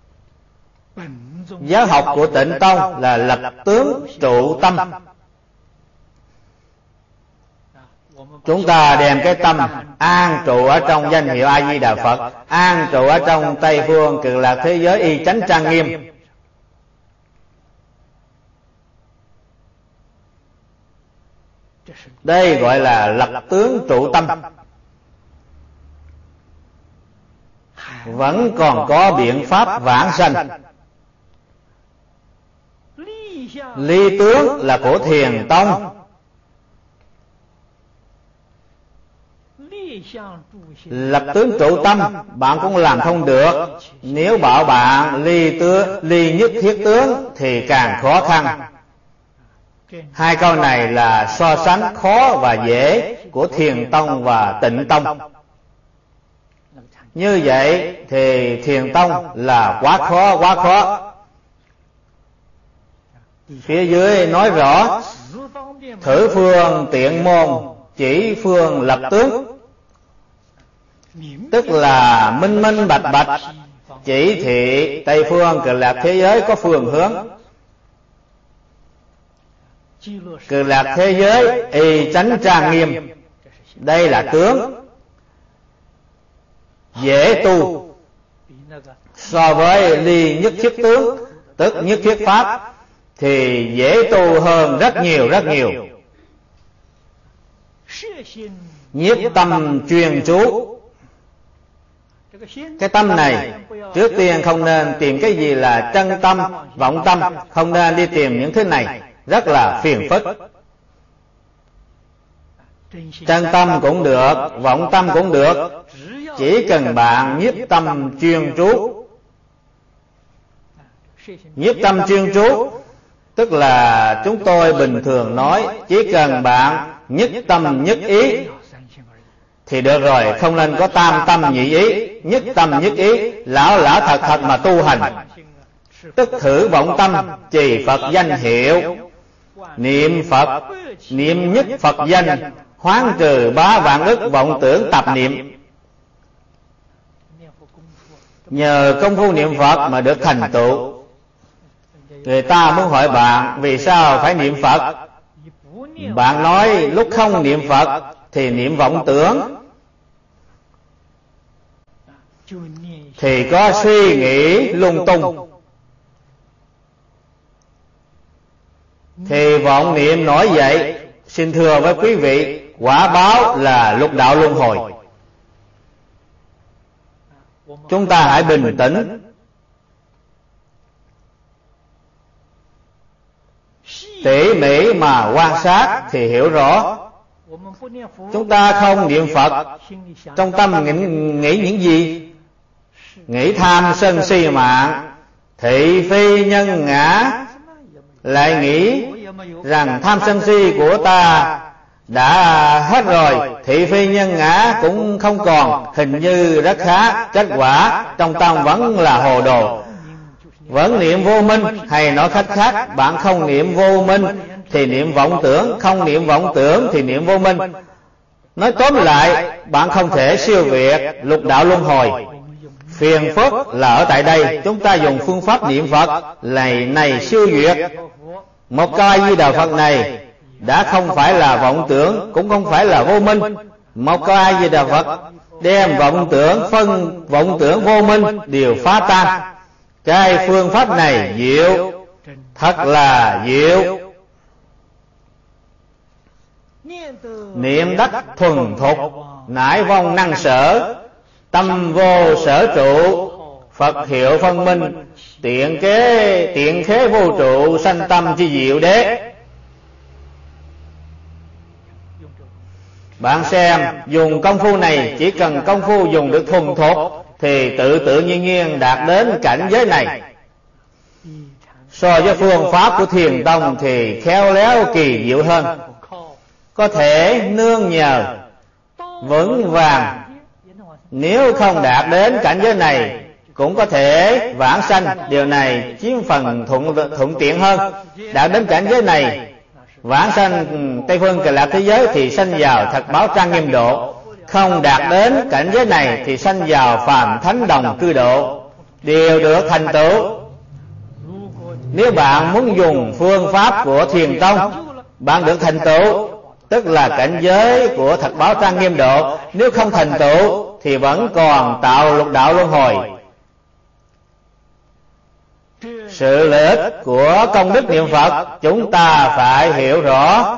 Giáo học của Tịnh Tông là lập tướng trụ tâm. Chúng ta đem cái tâm an trụ ở trong danh hiệu A Di Đà Phật, an trụ ở trong Tây Phương Cực Lạc thế giới y chánh trang nghiêm. Đây gọi là lập tướng trụ tâm. Vẫn còn có biện pháp vãng sanh. Ly tướng là của Thiền Tông, lập tướng trụ tâm bạn cũng làm không được. Nếu bảo bạn ly tướng, ly nhất thiết tướng thì càng khó khăn. Hai câu này là so sánh khó và dễ của Thiền tông và Tịnh tông. Như vậy thì Thiền tông là quá khó, quá khó. Phía dưới nói rõ thử phương tiện môn chỉ phương lập tướng, tức là minh minh bạch bạch chỉ thị Tây phương Cực lạc thế giới có phương hướng. Cực lạc thế giới y chánh trang nghiêm, đây là tướng, dễ tu so với ly nhất thiết tướng tức nhất thiết pháp thì dễ tu hơn rất nhiều rất nhiều. Nhiếp tâm chuyên chú, cái tâm này trước tiên không nên tìm cái gì là chân tâm, vọng tâm, không nên đi tìm những thứ này, rất là phiền phức. Chân tâm cũng được, vọng tâm cũng được, chỉ cần bạn nhiếp tâm chuyên trú. Nhiếp tâm chuyên trú tức là chúng tôi bình thường nói chỉ cần bạn nhất tâm nhất ý thì được rồi, không nên có tam tâm nhị ý. Nhất tâm nhất ý, lão lão thật thật mà tu hành, tức thử vọng tâm trì Phật danh hiệu, niệm Phật, niệm nhất Phật danh, hoán trừ bá vạn ức vọng tưởng tạp niệm. Nhờ công phu niệm Phật mà được thành tựu. Người ta muốn hỏi bạn vì sao phải niệm Phật, bạn nói lúc không niệm Phật thì niệm vọng tưởng, thì có suy nghĩ lung tung, thì vọng niệm nổi dậy. Xin thưa với quý vị, quả báo là lục đạo luân hồi. Chúng ta hãy bình tĩnh, tỉ mỉ mà quan sát thì hiểu rõ. Chúng ta không niệm Phật, trong tâm nghĩ, nghĩ những gì? Nghĩ tham sân si mạng, thị phi nhân ngã, lại nghĩ rằng tham sân si của ta đã hết rồi, thị phi nhân ngã cũng không còn, hình như rất khá. Kết quả trong tâm vẫn là hồ đồ, vẫn niệm vô minh. Hay nói cách khác, bạn không niệm vô minh thì niệm vọng tưởng, không niệm vọng tưởng thì niệm vô minh. Nói tóm lại, bạn không thể siêu việt lục đạo luân hồi. Phiền phức là ở tại đây, chúng ta dùng phương pháp niệm Phật này này siêu việt. Một câu A Di Đà Phật này đã không phải là vọng tưởng, cũng không phải là vô minh. Một câu A Di Đà Phật đem vọng tưởng, phân vọng tưởng vô minh đều phá tan. Cái phương pháp này diệu, thật là diệu. Niệm đắc thuần thục, nải vong năng sở, tâm vô sở trụ, Phật hiệu phân minh, tiện kế tiện khế vô trụ, sanh tâm chi diệu đế. Bạn xem, dùng công phu này, chỉ cần công phu dùng được thuần thục thì tự tự nhiên nhiên đạt đến cảnh giới này. So với phương pháp của Thiền tông thì khéo léo kỳ diệu hơn, có thể nương nhờ vững vàng. Nếu không đạt đến cảnh giới này cũng có thể vãng sanh, điều này chiếm phần thuận, thuận tiện hơn. Đạt đến cảnh giới này vãng sanh Tây phương Cực lạc thế giới thì sanh vào thật báo trang nghiêm độ. Không đạt đến cảnh giới này thì sanh vào phàm thánh đồng cư độ, đều được thành tựu. Nếu bạn muốn dùng phương pháp của Thiền tông, bạn được thành tựu, tức là cảnh giới của thật báo trang nghiêm độ. Nếu không thành tựu thì vẫn còn tạo lục đạo luân hồi. Sự lợi ích của công đức niệm Phật chúng ta phải hiểu rõ.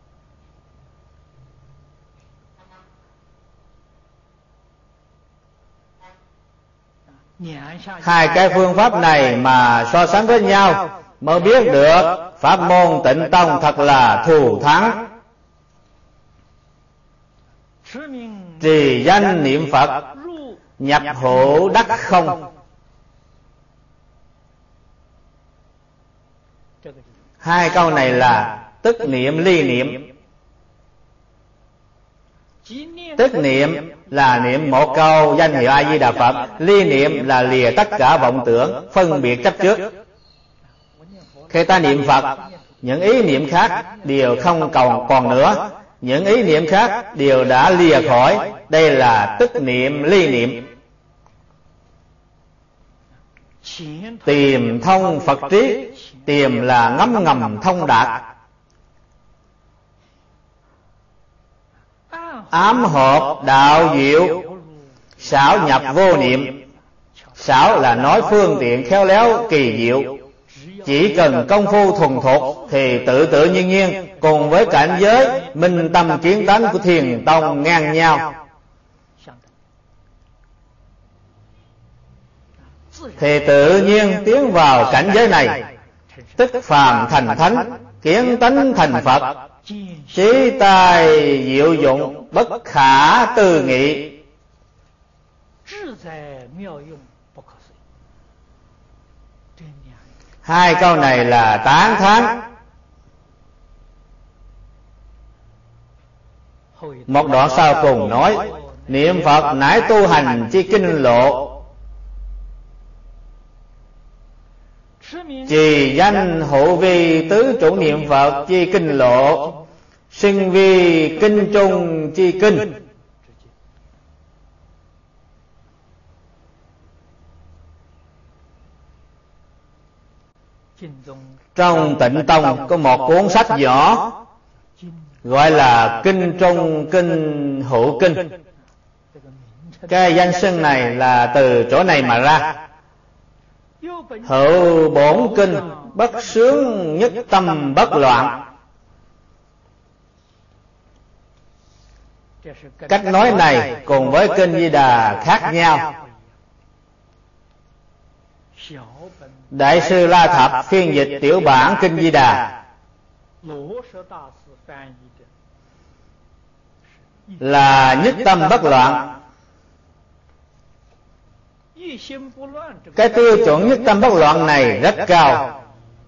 Hai cái phương pháp này mà so sánh với nhau mới biết được pháp môn Tịnh tông thật là thù thắng. trì danh niệm Phật, nhập hữu đắc không. Hai câu này là tức niệm ly niệm. Tức niệm là niệm một câu danh hiệu A Di Đà Phật, ly niệm là lìa tất cả vọng tưởng, phân biệt chấp trước. Khi ta niệm Phật, những ý niệm khác đều không còn còn nữa, những ý niệm khác đều đã lìa khỏi. Đây là tức niệm ly niệm. Tìm thông Phật trí, tìm là ngấm ngầm thông đạt. Ám hợp đạo diệu, xảo nhập vô niệm. Xảo là nói phương tiện khéo léo kỳ diệu. Chỉ cần công phu thuần thục thì tự tự nhiên nhiên cùng với cảnh giới minh tâm kiến tánh của thiền tông ngang nhau, thì tự nhiên tiến vào cảnh giới này, tức phàm thành thánh, kiến tánh thành Phật, trí tài diệu dụng, bất khả tư nghị. Hai câu này là tán thán. Một đoạn sau cùng nói: niệm Phật nãi tu hành chi kinh lộ, trì danh hộ vi tứ chủ niệm Phật chi kinh lộ, sinh vi kinh trung chi kinh. Trong Tịnh Tông có một cuốn sách nhỏ gọi là Kinh Trung Kinh Hữu Kinh. Cái danh xưng này là từ chỗ này mà ra. Hữu bổn kinh, bất sướng nhất tâm bất loạn. Cách nói này cùng với Kinh Di Đà khác nhau. Đại sư La Thập phiên dịch tiểu bản Kinh Di Đà là nhất tâm bất loạn. Cái tiêu chuẩn nhất tâm bất loạn này rất cao,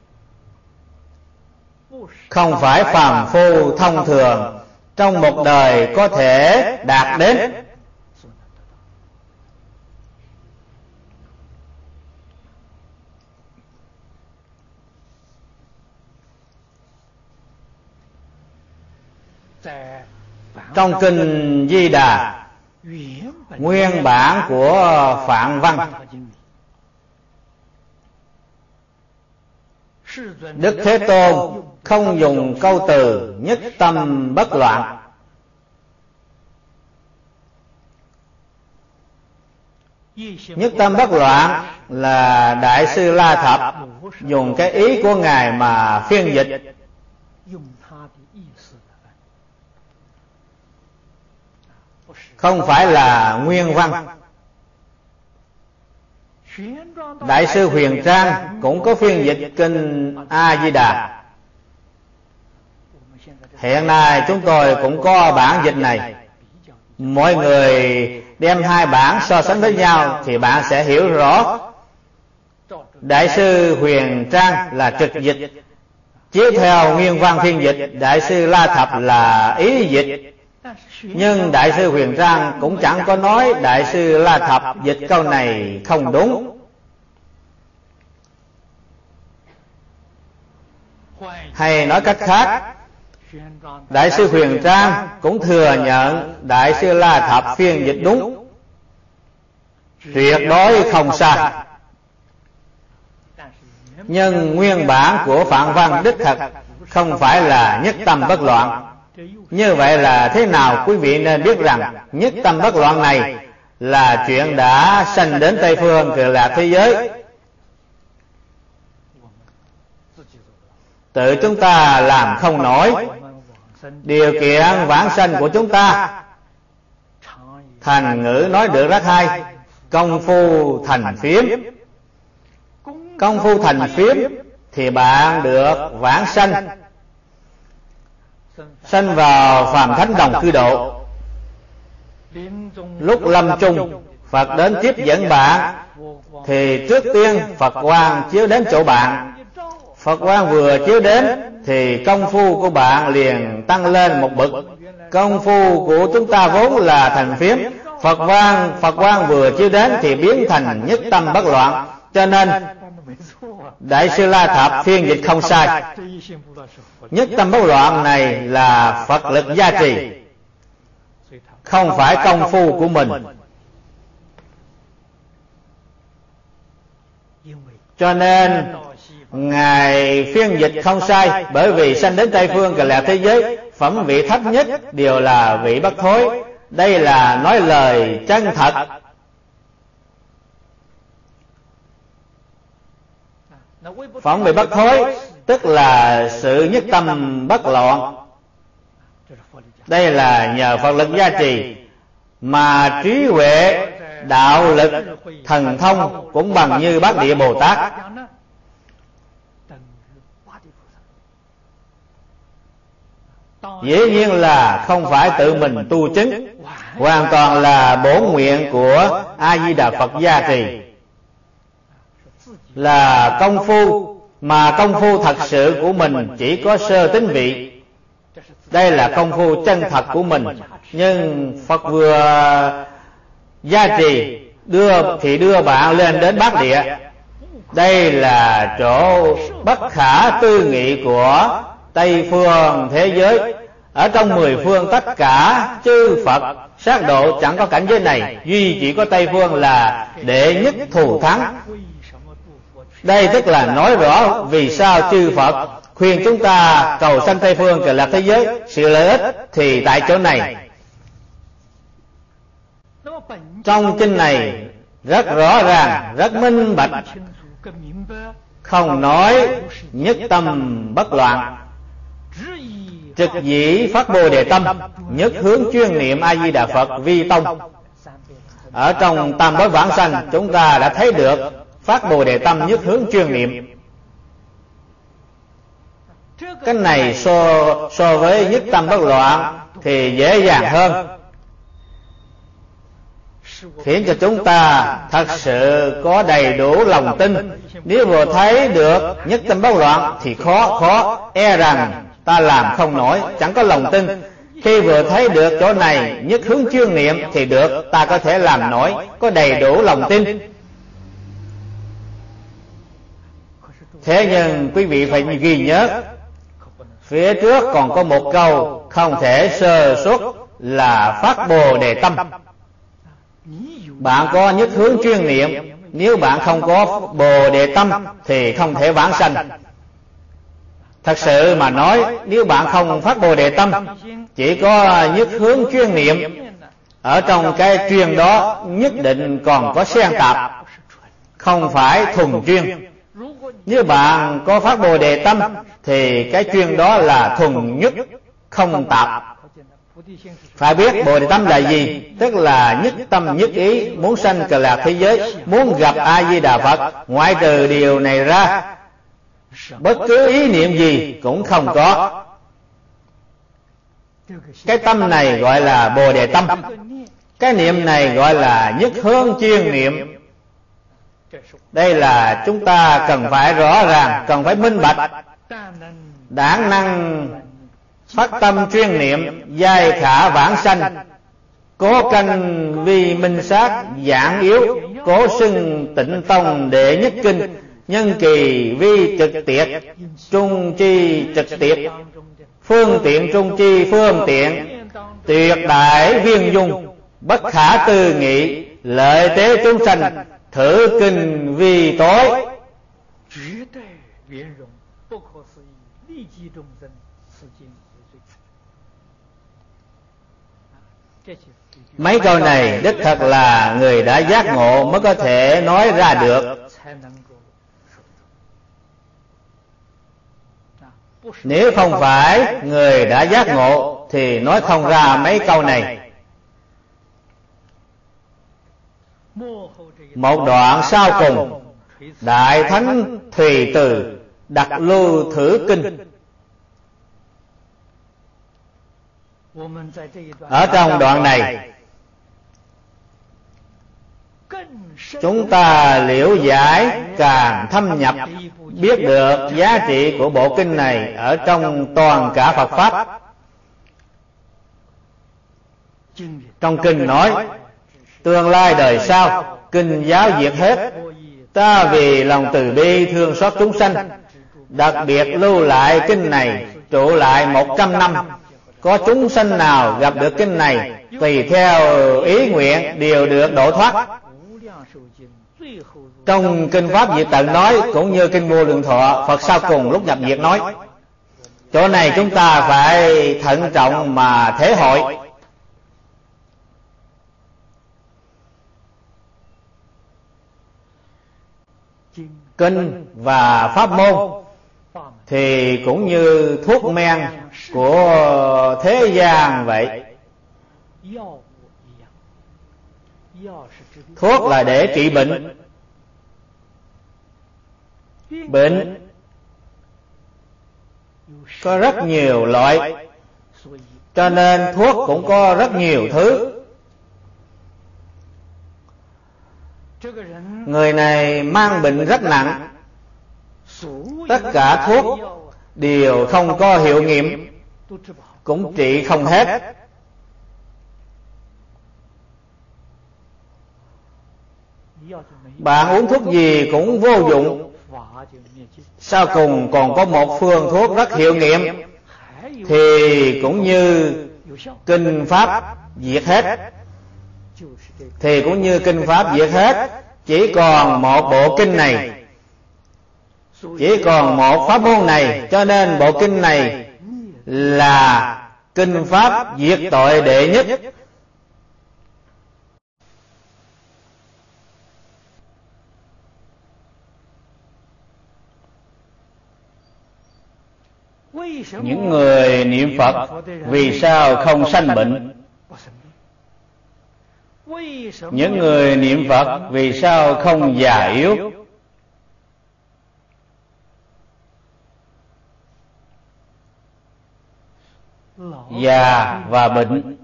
không phải phàm phu thông thường trong một đời có thể đạt đến. Trong Kinh Di Đà, nguyên bản của Phạn Văn, Đức Thế Tôn không dùng câu từ nhất tâm bất loạn. Nhất tâm bất loạn là Đại sư La Thập dùng cái ý của Ngài mà phiên dịch. Không phải là nguyên văn. Đại sư Huyền Trang cũng có phiên dịch Kinh A Di Đà. Hiện nay chúng tôi cũng có bản dịch này. Mọi người đem hai bản so sánh với nhau thì bạn sẽ hiểu rõ. Đại sư Huyền Trang là trực dịch, chiếu theo nguyên văn phiên dịch. Đại sư La Thập là ý dịch. Nhưng Đại sư Huyền Trang cũng chẳng có nói Đại sư La Thập dịch câu này không đúng. Hay nói cách khác, Đại sư Huyền Trang cũng thừa nhận Đại sư La Thập phiên dịch đúng, tuyệt đối không sai. Nhưng nguyên bản của Phạn Văn đích thật không phải là nhất tâm bất loạn. Như vậy là thế nào? Quý vị nên biết rằng nhất tâm bất loạn này là chuyện đã sanh đến Tây Phương Cực Lạc thế giới. Tự chúng ta làm không nổi. Điều kiện vãng sanh của chúng ta, thành ngữ nói được rất hay: công phu thành phiếm. Công phu thành phiếm thì bạn được vãng sanh, sanh vào phàm thánh đồng cư độ. Lúc lâm chung, Phật đến tiếp dẫn bạn, thì trước tiên Phật quang chiếu đến chỗ bạn. Phật quang vừa chiếu đến thì công phu của bạn liền tăng lên một bậc. Công phu của chúng ta vốn là thành phiến, Phật quang Phật quang vừa chiếu đến thì biến thành nhất tâm bất loạn. Cho nên Đại sư La Thập phiên dịch không sai. Nhất tâm bất loạn này là Phật lực gia trì, không phải công phu của mình. Cho nên Ngài phiên dịch không sai, bởi vì sanh đến Tây Phương Cực Lạc thế giới, phẩm vị thấp nhất đều là vị bất thối. Đây là nói lời chân thật. Phẩm vị bất thối tức là sự nhất tâm bất loạn. Đây là nhờ Phật lực gia trì, mà trí huệ, đạo lực, thần thông cũng bằng như Bát Địa Bồ Tát. Dĩ nhiên là không phải tự mình tu chứng, hoàn toàn là bổn nguyện của A Di Đà Phật gia trì, là công phu, mà công phu thật sự của mình chỉ có sơ tính vị. Đây là công phu chân thật của mình, nhưng Phật vừa gia trì đưa thì đưa bạn lên đến Bát Địa. Đây là chỗ bất khả tư nghị của Tây Phương thế giới. Ở trong mười phương tất cả chư Phật sát độ chẳng có cảnh giới này, duy chỉ có Tây Phương là đệ nhất thù thắng. Đây tức là nói rõ vì sao chư Phật khuyên chúng ta cầu sanh Tây Phương Cực Lạc thế giới. Sự lợi ích thì tại chỗ này. Trong kinh này rất rõ ràng, rất minh bạch, không nói nhất tâm bất loạn, trực dĩ phát Bồ Đề tâm, nhất hướng chuyên niệm A Di Đà Phật vi tông. Ở trong Tam Bối Vãng Sanh chúng ta đã thấy được phát Bồ Đề tâm nhất hướng chuyên niệm. Cái này so, so với nhất tâm bất loạn thì dễ dàng hơn, khiến cho chúng ta thật sự có đầy đủ lòng tin. Nếu vừa thấy được nhất tâm bất loạn thì khó khó e rằng ta làm không nổi, chẳng có lòng tin. Khi vừa thấy được chỗ này nhất hướng chuyên niệm thì được, ta có thể làm nổi, có đầy đủ lòng tin. Thế nhưng quý vị phải ghi nhớ, phía trước còn có một câu không thể sơ suất là phát Bồ Đề tâm. Bạn có nhất hướng chuyên niệm, nếu bạn không có Bồ Đề tâm thì không thể vãng sanh. Thật sự mà nói, nếu bạn không phát Bồ Đề tâm, chỉ có nhất hướng chuyên niệm, ở trong cái chuyên đó nhất định còn có xen tạp, không phải thuần chuyên. Nếu bạn có phát Bồ Đề tâm thì cái chuyên đó là thuần nhất, không tạp. Phải biết Bồ Đề tâm là gì? Tức là nhất tâm nhất ý, muốn sanh Cực Lạc thế giới, muốn gặp A Di Đà Phật. Ngoại trừ điều này ra, bất cứ ý niệm gì cũng không có. Cái tâm này gọi là Bồ Đề tâm, cái niệm này gọi là nhất hướng chuyên niệm. Đây là chúng ta cần phải rõ ràng, cần phải minh bạch. Đáng năng phát tâm chuyên niệm, giai khả vãng sanh, cố canh vi minh sát giảng yếu, cố xưng Tịnh Tông đệ nhất kinh, nhân kỳ vi trực tiệt, trung chi trực tiệt, phương tiện trung chi phương tiện, tuyệt đại viên dung, bất khả tư nghị, lợi tế chúng sanh, thử kinh vi tối. Mấy câu này đích thật là người đã giác ngộ mới có thể nói ra được. Nếu không phải người đã giác ngộ thì nói không ra mấy câu này. Một đoạn sau cùng, Đại Thánh Thùy Từ đặt lưu thử kinh. Ở trong đoạn này chúng ta liễu giải càng thâm nhập, biết được giá trị của bộ kinh này ở trong toàn cả Phật Pháp. Trong kinh nói, tương lai đời sau, kinh giáo diệt hết, ta vì lòng từ bi thương xót chúng sanh, đặc biệt lưu lại kinh này, trụ lại một trăm năm. Có chúng sanh nào gặp được kinh này, tùy theo ý nguyện đều được độ thoát. Trong kinh Pháp Diệt Tận nói, cũng như kinh Vô Lượng Thọ, Phật sau cùng lúc nhập diệt nói. Chỗ này chúng ta phải thận trọng mà thể hội. Kinh và pháp môn thì cũng như thuốc men của thế gian vậy. Thuốc là để trị bệnh. Bệnh có rất nhiều loại, cho nên thuốc cũng có rất nhiều thứ. Người này mang bệnh rất nặng, tất cả thuốc đều không có hiệu nghiệm, cũng trị không hết. Bạn uống thuốc gì cũng vô dụng. Sau cùng còn có một phương thuốc rất hiệu nghiệm, thì cũng như kinh Pháp diệt hết. Thì cũng như kinh Pháp diệt hết, chỉ còn một bộ kinh này, chỉ còn một pháp môn này, cho nên bộ kinh này là kinh Pháp diệt tội đệ nhất. Những người niệm Phật vì sao không sanh bệnh? Những người niệm Phật vì sao không già yếu? Già và bệnh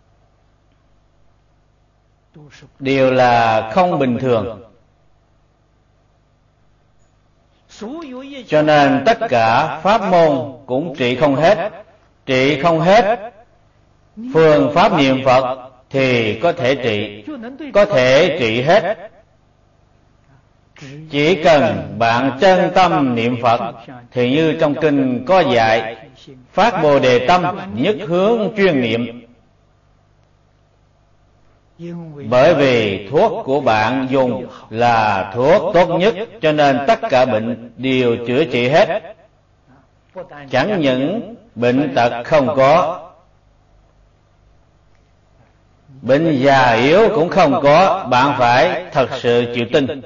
đều là không bình thường. Cho nên tất cả pháp môn cũng trị không hết. Trị không hết, phương pháp niệm Phật thì có thể trị, có thể trị hết. Chỉ cần bạn chân tâm niệm Phật, thì như trong kinh có dạy, phát Bồ Đề tâm, nhất hướng chuyên niệm. Bởi vì thuốc của bạn dùng là thuốc tốt nhất, cho nên tất cả bệnh đều chữa trị hết. Chẳng những bệnh tật không có, bệnh già yếu cũng không có. Bạn phải thật sự chịu tin,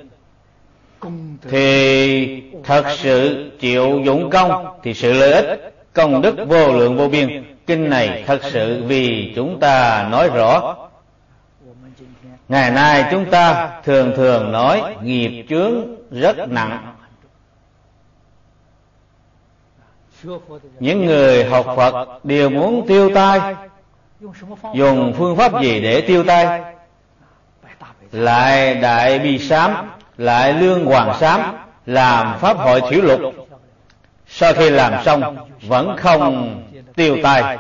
thì thật sự chịu dụng công, thì sự lợi ích công đức vô lượng vô biên. Kinh này thật sự vì chúng ta nói rõ. Ngày nay chúng ta thường thường nói nghiệp chướng rất nặng. Những người học Phật đều muốn tiêu tai. Dùng phương pháp gì để tiêu tai? Lại Đại Bi Sám, lại Lương Hoàng Sám, làm pháp hội thủy lục. Sau khi làm xong vẫn không tiêu tai,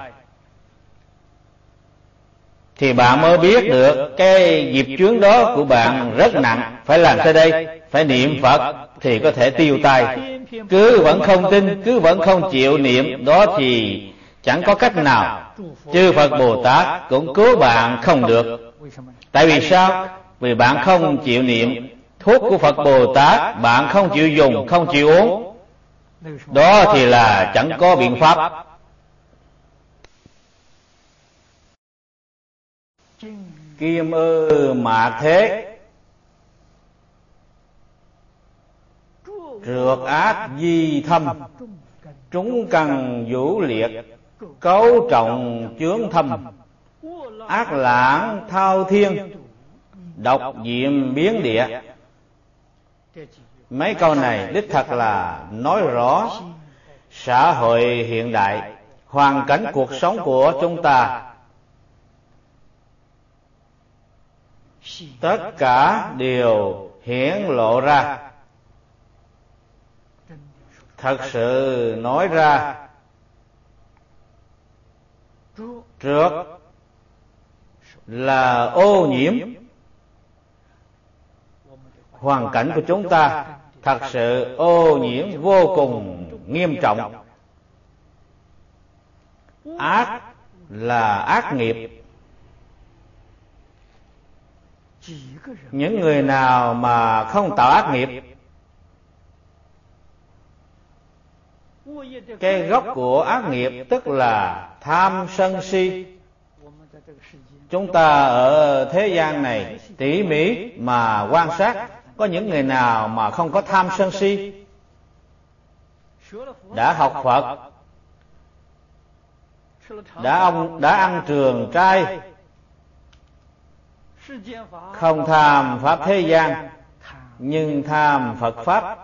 thì bạn mới biết được cái nghiệp chướng đó của bạn rất nặng. Phải làm sao đây? Phải niệm Phật thì có thể tiêu tai. Cứ vẫn không tin, cứ vẫn không chịu niệm, đó thì chẳng có cách nào. Chư Phật Bồ Tát cũng cứu bạn không được. Tại vì sao? Vì bạn không chịu niệm. Thuốc của Phật Bồ Tát bạn không chịu dùng, không chịu uống, đó thì là chẳng có biện pháp. Kim ư mạt thế, trượt ác di thâm, trúng căn vũ liệt, cấu trọng chướng thâm, ác lãng thao thiên, độc diệm biến địa. Mấy câu này đích thật là nói rõ xã hội hiện đại, hoàn cảnh cuộc sống của chúng ta. tất cả đều hiển lộ ra. Thật sự nói ra, trước là ô nhiễm. Hoàn cảnh của chúng ta thật sự ô nhiễm vô cùng nghiêm trọng. Ác là ác nghiệp. Những người nào mà không tạo ác nghiệp, cái gốc của ác nghiệp tức là tham sân si. Chúng ta ở thế gian này tỉ mỉ mà quan sát, có những người nào mà không có tham sân si? Đã học Phật, đã ông đã ăn trường trai, không tham pháp thế gian, nhưng tham Phật pháp.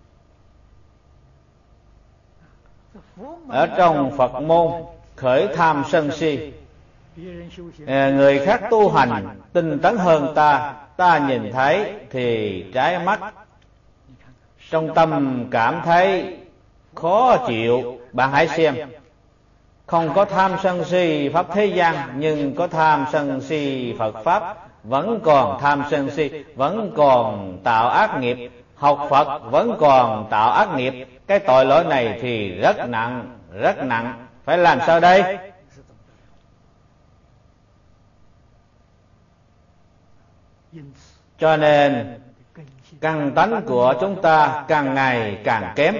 Ở trong Phật môn khởi tham sân si. Người khác tu hành tinh tấn hơn ta, ta nhìn thấy thì trái mắt, trong tâm cảm thấy khó chịu. Bạn hãy xem, không có tham sân si pháp thế gian, nhưng có tham sân si Phật pháp, vẫn còn tham sân si, vẫn còn tạo ác nghiệp. Học Phật vẫn còn tạo ác nghiệp. Cái tội lỗi này thì rất nặng, rất nặng. Phải làm sao đây? Cho nên căn tánh của chúng ta càng ngày càng kém.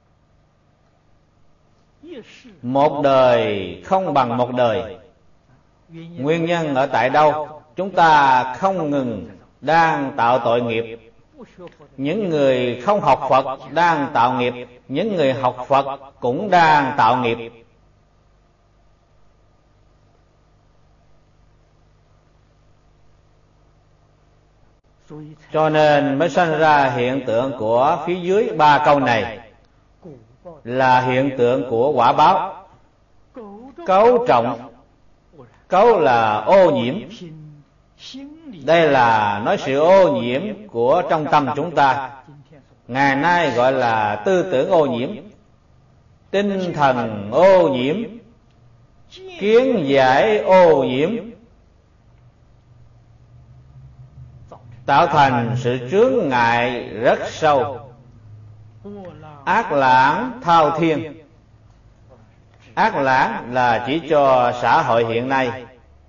Một đời không bằng một đời. Nguyên nhân ở tại đâu? Chúng ta không ngừng đang tạo tội nghiệp. Những người không học Phật đang tạo nghiệp, những người học Phật cũng đang tạo nghiệp. Cho nên mới sinh ra hiện tượng của phía dưới ba câu này, là hiện tượng của quả báo. Cấu trọng, cấu là ô nhiễm. Đây là nói sự ô nhiễm của trong tâm chúng ta. Ngày nay gọi là tư tưởng ô nhiễm, tinh thần ô nhiễm, kiến giải ô nhiễm, tạo thành sự chướng ngại rất sâu. Ác lãng thao thiên. Ác lãng là chỉ cho xã hội hiện nay.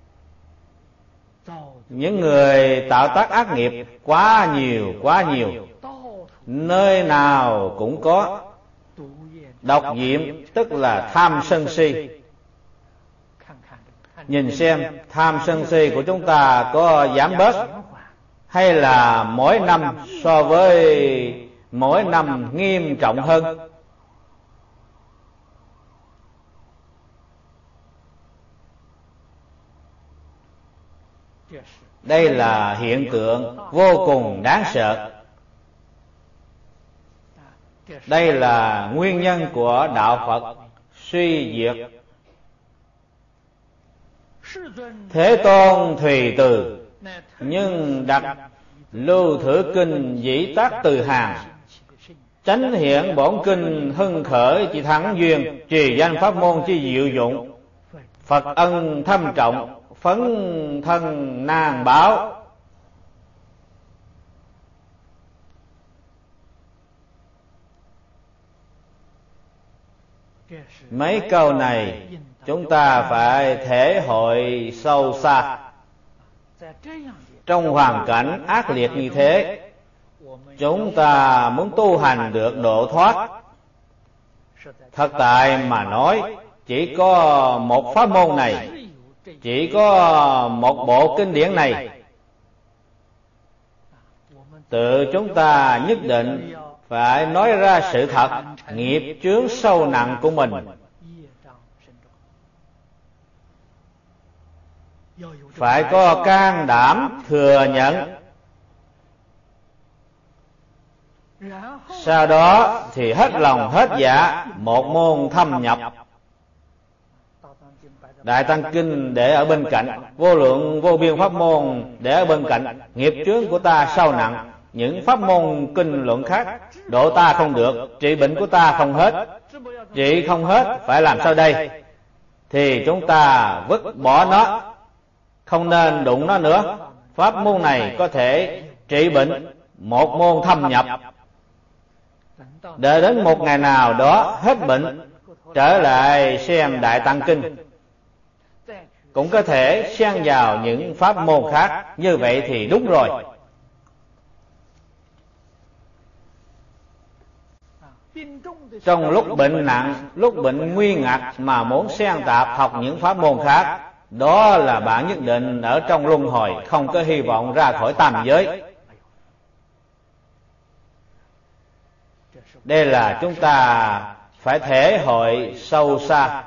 Những người tạo tác ác nghiệp quá nhiều, quá nhiều. Nơi nào cũng có. Độc diệm tức là tham sân si. Nhìn xem tham sân si của chúng ta có giảm bớt, hay là mỗi năm so với mỗi năm nghiêm trọng hơn? Đây là hiện tượng vô cùng đáng sợ. Đây là nguyên nhân của đạo Phật suy diệt. Thế Tôn Thùy Từ nhưng đặt Lưu Thử Kinh dĩ tác từ hàng, chánh hiện bổn kinh hưng khởi chỉ thắng duyên, trì danh pháp môn chi diệu dụng, Phật ân thâm trọng, phấn thân nan báo. Mấy câu này chúng ta phải thể hội sâu xa. Trong hoàn cảnh ác liệt như thế, chúng ta muốn tu hành được độ thoát, thật tại mà nói, chỉ có một pháp môn này, chỉ có một bộ kinh điển này. Tự chúng ta nhất định phải nói ra sự thật, nghiệp chướng sâu nặng của mình. Phải có can đảm thừa nhận. Sau đó thì hết lòng hết dạ một môn thâm nhập. Đại Tăng Kinh để ở bên cạnh, vô lượng vô biên pháp môn để ở bên cạnh. Nghiệp chướng của ta sâu nặng, những pháp môn kinh luận khác độ ta không được, trị bệnh của ta không hết. Trị không hết phải làm sao đây? Thì chúng ta vứt bỏ nó, không nên đụng nó nữa. Pháp môn này có thể trị bệnh, một môn thâm nhập. Đợi đến một ngày nào đó hết bệnh, trở lại xem Đại Tăng Kinh, cũng có thể xen vào những pháp môn khác. Như vậy thì đúng rồi. Trong lúc bệnh nặng, lúc bệnh nguy ngặt mà muốn xen tạp học những pháp môn khác, đó là bạn nhất định ở trong luân hồi, không có hy vọng ra khỏi tam giới. Đây là chúng ta phải thể hội sâu xa.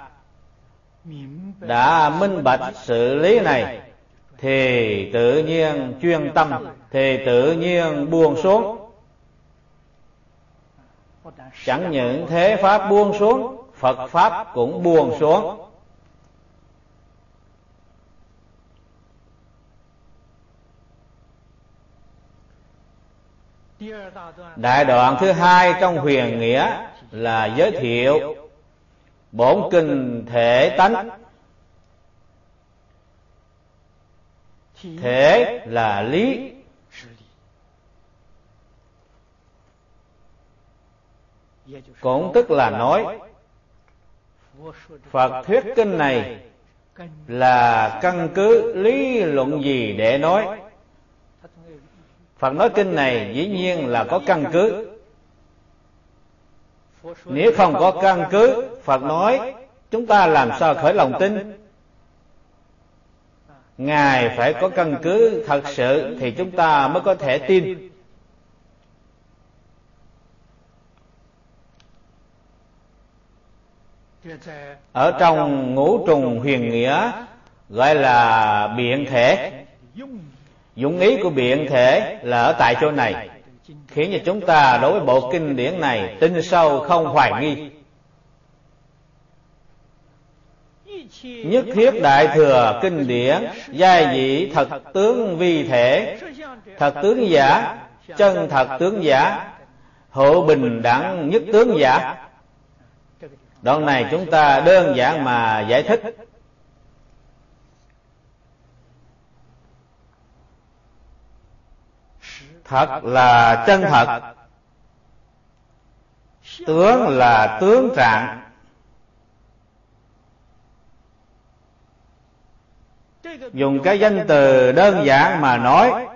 Đã minh bạch sự lý này thì tự nhiên chuyên tâm, thì tự nhiên buông xuống. Chẳng những thế pháp buông xuống, Phật pháp cũng buông xuống. Đại đoạn thứ hai trong huyền nghĩa là giới thiệu bổn kinh thể tánh. Thể là lý, cũng tức là nói. Phật thuyết kinh này là căn cứ lý luận gì để nói? Phật nói kinh này dĩ nhiên là có căn cứ. Nếu không có căn cứ, Phật nói chúng ta làm sao khởi lòng tin? Ngài phải có căn cứ thật sự thì chúng ta mới có thể tin. Ở trong ngũ trùng huyền nghĩa gọi là biện thể. Dụng ý của biện thể là ở tại chỗ này, khiến cho chúng ta đối với bộ kinh điển này tin sâu không hoài nghi. Nhất thiết đại thừa kinh điển, giai dị thật tướng vi thể. Thật tướng giả, chân thật tướng giả, hộ bình đẳng nhất tướng giả. Đoạn này chúng ta đơn giản mà giải thích. Thật là chân thật, tướng là tướng trạng. Dùng cái danh từ đơn giản mà nói,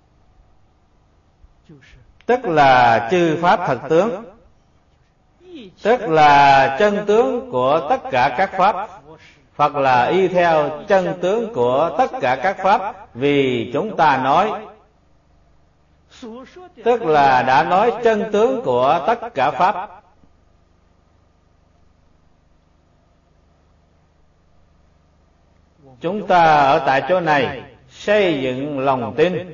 tức là chư pháp thật tướng, tức là chân tướng của tất cả các pháp. Phật là y theo chân tướng của tất cả các pháp, vì chúng ta nói, tức là đã nói chân tướng của tất cả pháp. Chúng ta ở tại chỗ này xây dựng lòng tin.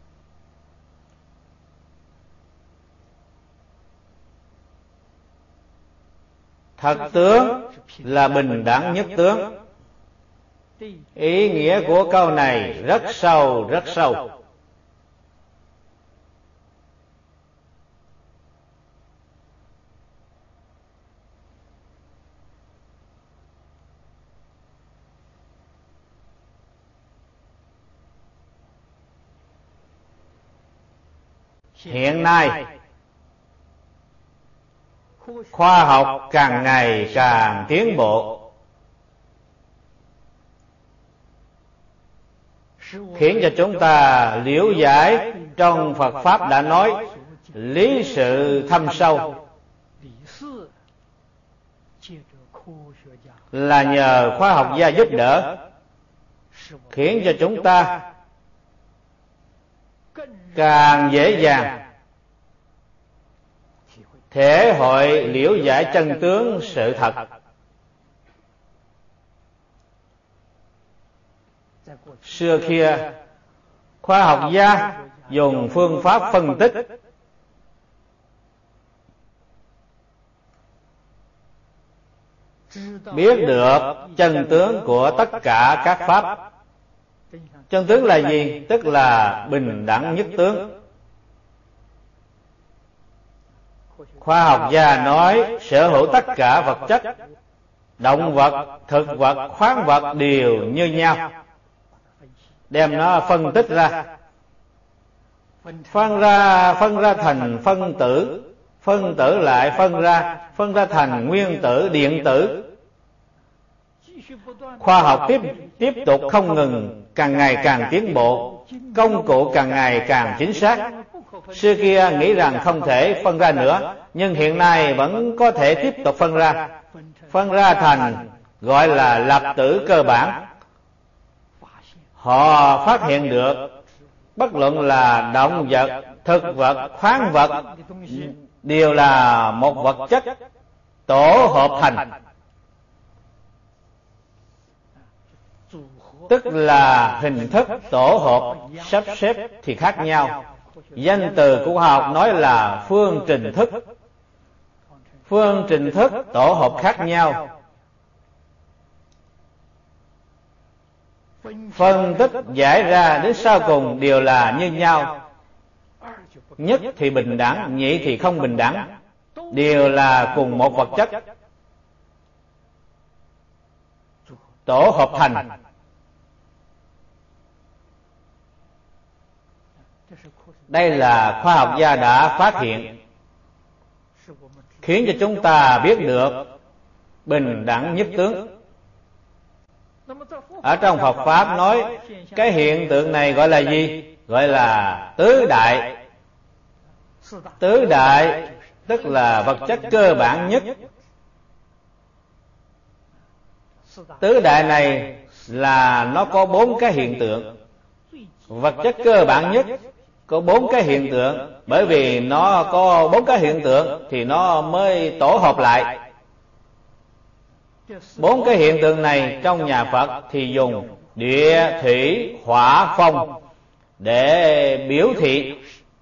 Thật tướng là bình đẳng nhất tướng. Ý nghĩa của câu này rất sâu, rất sâu. Hiện nay khoa học càng ngày càng tiến bộ, khiến cho chúng ta liễu giải trong Phật pháp đã nói lý sự thâm sâu, là nhờ khoa học gia giúp đỡ, khiến cho chúng ta càng dễ dàng thể hội liễu giải chân tướng sự thật. Xưa kia, khoa học gia dùng phương pháp phân tích, biết được chân tướng của tất cả các pháp. Chân tướng là gì? Tức là bình đẳng nhất tướng. Khoa học gia nói sở hữu tất cả vật chất, động vật, thực vật, khoáng vật đều như nhau. Đem nó phân tích ra, phân ra phân ra thành phân tử, phân tử lại phân ra, phân ra thành nguyên tử, điện tử. Khoa học tiếp tiếp tục không ngừng, càng ngày càng tiến bộ, công cụ càng ngày càng chính xác. Xưa kia nghĩ rằng không thể phân ra nữa, nhưng hiện nay vẫn có thể tiếp tục phân ra. Phân ra thành gọi là lập tử cơ bản. Họ phát hiện được bất luận là động vật, thực vật, khoáng vật đều là một vật chất tổ hợp thành, tức là hình thức tổ hợp sắp xếp thì khác nhau. Danh từ của khoa học nói là phương trình thức. Phương trình thức tổ hợp khác nhau, phân tích giải ra đến sau cùng đều là như nhau. Nhất thì bình đẳng, nhị thì không bình đẳng, đều là cùng một vật chất tổ hợp thành. Đây là khoa học gia đã phát hiện, khiến cho chúng ta biết được bình đẳng nhất tướng. Ở trong Phật Pháp nói cái hiện tượng này gọi là gì? Gọi là tứ đại. Tứ đại tức là vật chất cơ bản nhất. Tứ đại này là nó có bốn cái hiện tượng. Vật chất cơ bản nhất có bốn cái hiện tượng, bởi vì nó có bốn cái hiện tượng thì nó mới tổ hợp lại. Bốn cái hiện tượng này trong nhà Phật thì dùng địa, thủy, hỏa, phong để biểu thị.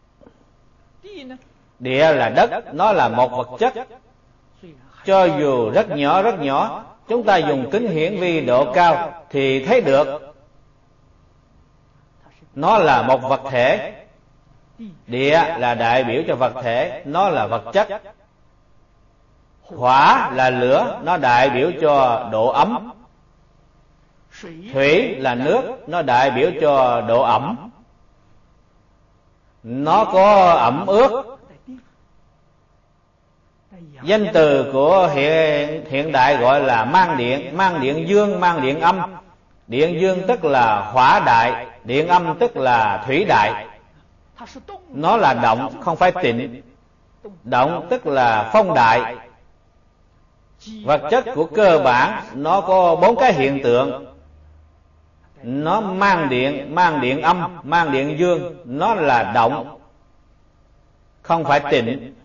Địa là đất, nó là một vật chất, cho dù rất nhỏ rất nhỏ, chúng ta dùng kính hiển vi độ cao thì thấy được nó là một vật thể. Địa là đại biểu cho vật thể, nó là vật chất. Hỏa là lửa, nó đại biểu cho độ ấm. Thủy là nước, nó đại biểu cho độ ẩm. Nó có ẩm ướt. Danh từ của hiện, hiện đại gọi là mang điện, mang điện dương, mang điện âm. Điện dương tức là hỏa đại, điện âm tức là thủy đại. Nó là động, không phải tịnh. Động tức là phong đại. Vật chất của cơ bản nó có bốn cái hiện tượng. Nó mang điện, mang điện âm, mang điện dương. Nó là động, không phải tịnh.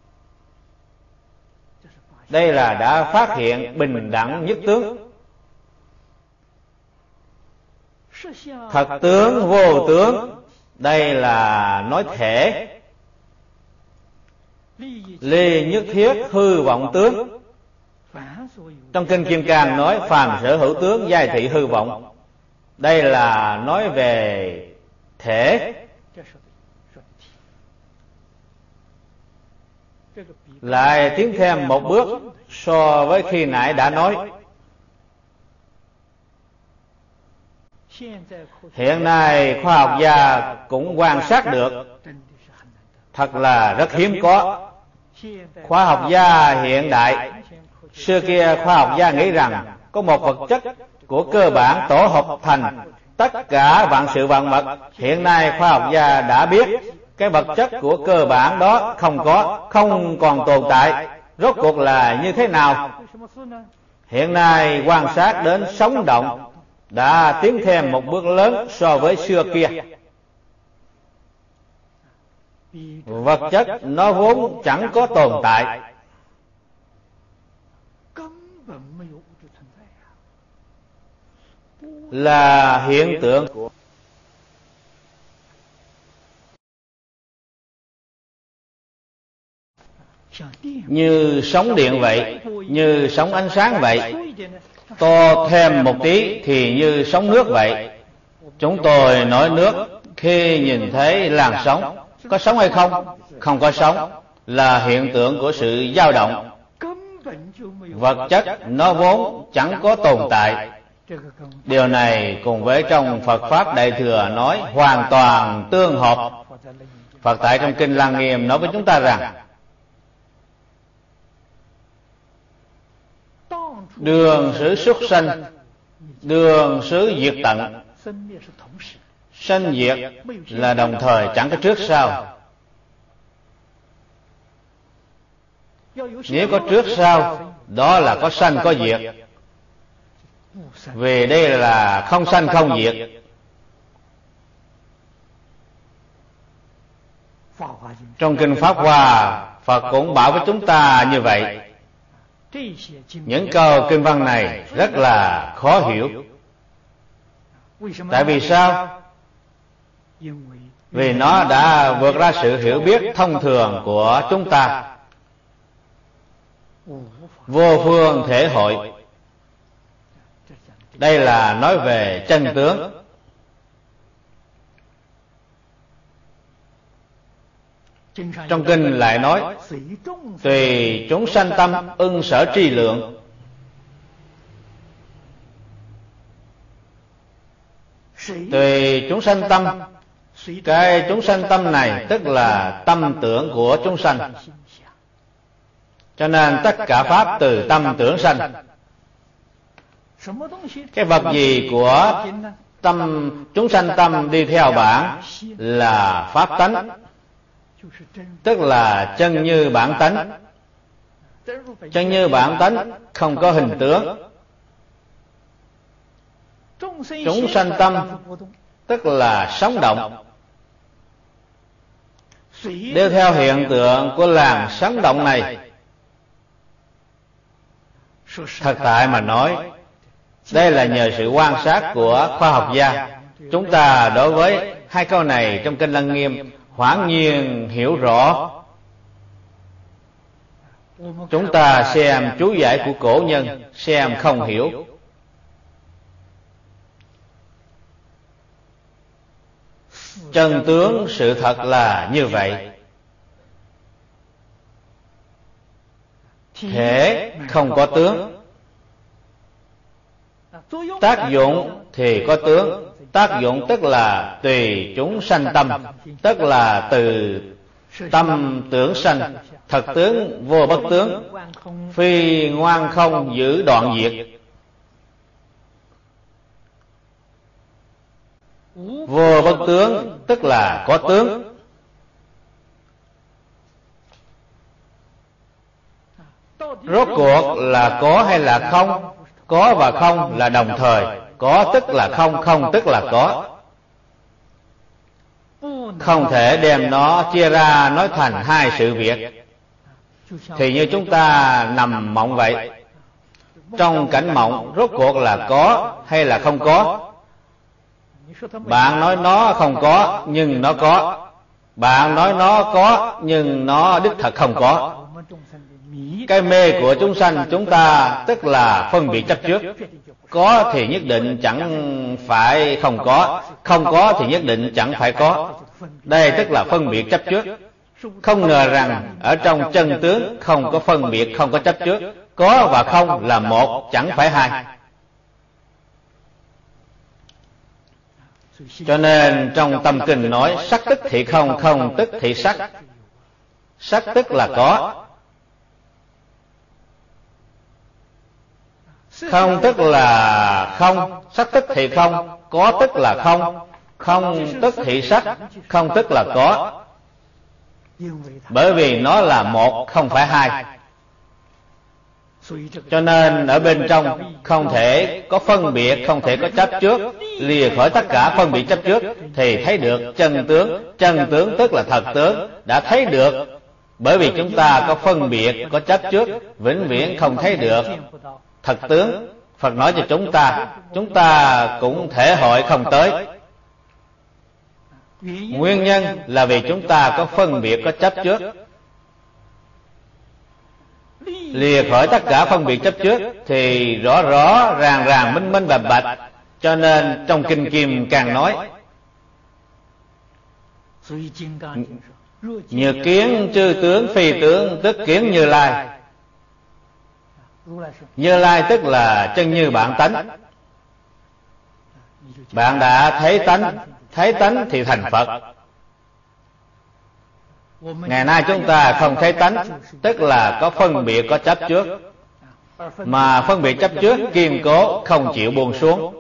Đây là đã phát hiện bình đẳng nhất tướng. Thật tướng vô tướng, đây là nói thể. Ly nhất thiết hư vọng tướng. Trong kinh Kim Cang nói phàm sở hữu tướng, giai thị hư vọng. Đây là nói về thể. Lại tiến thêm một bước so với khi nãy đã nói. Hiện nay khoa học gia cũng quan sát được, thật là rất hiếm có. Khoa học gia hiện đại, xưa kia khoa học gia nghĩ rằng có một vật chất của cơ bản tổ hợp thành tất cả vạn sự vạn vật. Hiện nay khoa học gia đã biết cái vật chất của cơ bản đó không có, không còn tồn tại. Rốt cuộc là như thế nào? Hiện nay quan sát đến sống động đã tiến thêm một bước lớn so với xưa kia. Vật chất nó vốn chẳng có tồn tại, là hiện tượng của như sóng điện vậy, như sóng ánh sáng vậy. To thêm một tí thì như sóng nước vậy. Chúng tôi nói nước khi nhìn thấy làn sóng. Có sóng hay không? Không có sóng, là hiện tượng của sự dao động. Vật chất nó vốn chẳng có tồn tại. Điều này cùng với trong Phật Pháp Đại Thừa nói hoàn toàn tương hợp. Phật tại trong Kinh Lăng Nghiêm nói với chúng ta rằng đường xứ xuất sanh, đường xứ diệt tận. Sanh diệt là đồng thời, chẳng có trước sau. Nếu có trước sau, đó là có sanh có diệt. Vì đây là không sanh không diệt. Trong Kinh Pháp Hoa, Phật cũng bảo với chúng ta như vậy. Những câu kinh văn này rất là khó hiểu. Tại vì sao? Vì nó đã vượt ra sự hiểu biết thông thường của chúng ta, vô phương thể hội. Đây là nói về chân tướng. Trong kinh lại nói tùy chúng sanh tâm ưng sở tri lượng. Tùy chúng sanh tâm, cái chúng sanh tâm này tức là tâm tưởng của chúng sanh. Cho nên tất cả pháp từ tâm tưởng sanh. Cái vật gì của tâm chúng sanh tâm đi theo bản là pháp tánh, tức là chân như bản tánh. Chân như bản tánh không có hình tướng. Chúng sanh tâm tức là sống động, đeo theo hiện tượng của làn sống động này. Thật tại mà nói, đây là nhờ sự quan sát của khoa học gia. Chúng ta đối với hai câu này trong Kinh Lăng Nghiêm hoảng nhiên hiểu rõ. Chúng ta xem chú giải của cổ nhân, xem không hiểu. Chân tướng sự thật là như vậy. Thể không có tướng, tác dụng thì có tướng. Tác dụng tức là tùy chúng sanh tâm, tức là từ tâm tưởng sanh. Thật tướng vô bất tướng, phi ngoan không giữ đoạn diệt. Vô bất tướng tức là có tướng. Rốt cuộc là có hay là không? Có và không là đồng thời. Có tức là không, không tức là có. Không thể đem nó chia ra nói thành hai sự việc. Thì như chúng ta nằm mộng vậy. Trong cảnh mộng rốt cuộc là có hay là không có? Bạn nói nó không có nhưng nó có. Bạn nói nó có nhưng nó đích thật không có. Cái mê của chúng sanh chúng ta tức là phân biệt chấp trước. Có thì nhất định chẳng phải không có, không có thì nhất định chẳng phải có. Đây tức là phân biệt chấp trước. Không ngờ rằng ở trong chân tướng không có phân biệt, không có chấp trước. Có và không là một, chẳng phải hai. Cho nên trong tâm kinh nói sắc tức thị không, không tức thị sắc. Sắc tức là có, không tức là không. Sắc tức thị không, có tức là không. Không tức thị sắc, không tức là có. Bởi vì nó là một, không phải hai. Cho nên ở bên trong không thể có phân biệt, không thể có chấp trước. Lìa khỏi tất cả phân biệt chấp trước thì thấy được chân tướng. Chân tướng tức là thật tướng, đã thấy được. Bởi vì chúng ta có phân biệt, có chấp trước, vĩnh viễn không thấy được thật tướng. Phật nói cho chúng ta, chúng ta cũng thể hội không tới. Nguyên nhân là vì chúng ta có phân biệt, có chấp trước. lìa khỏi tất cả phân biệt chấp trước thì rõ rõ ràng ràng minh minh bạch bạch. Cho nên trong Kinh Kim càng nói: Nhược kiến chư tướng phi tướng, tức kiến Như Lai. Như Lai tức là chân như bản tánh. Bạn đã thấy tánh, thấy tánh thì thành Phật. Ngày nay chúng ta không thấy tánh, tức là có phân biệt, có chấp trước. Mà phân biệt chấp trước kiên cố, không chịu buông xuống.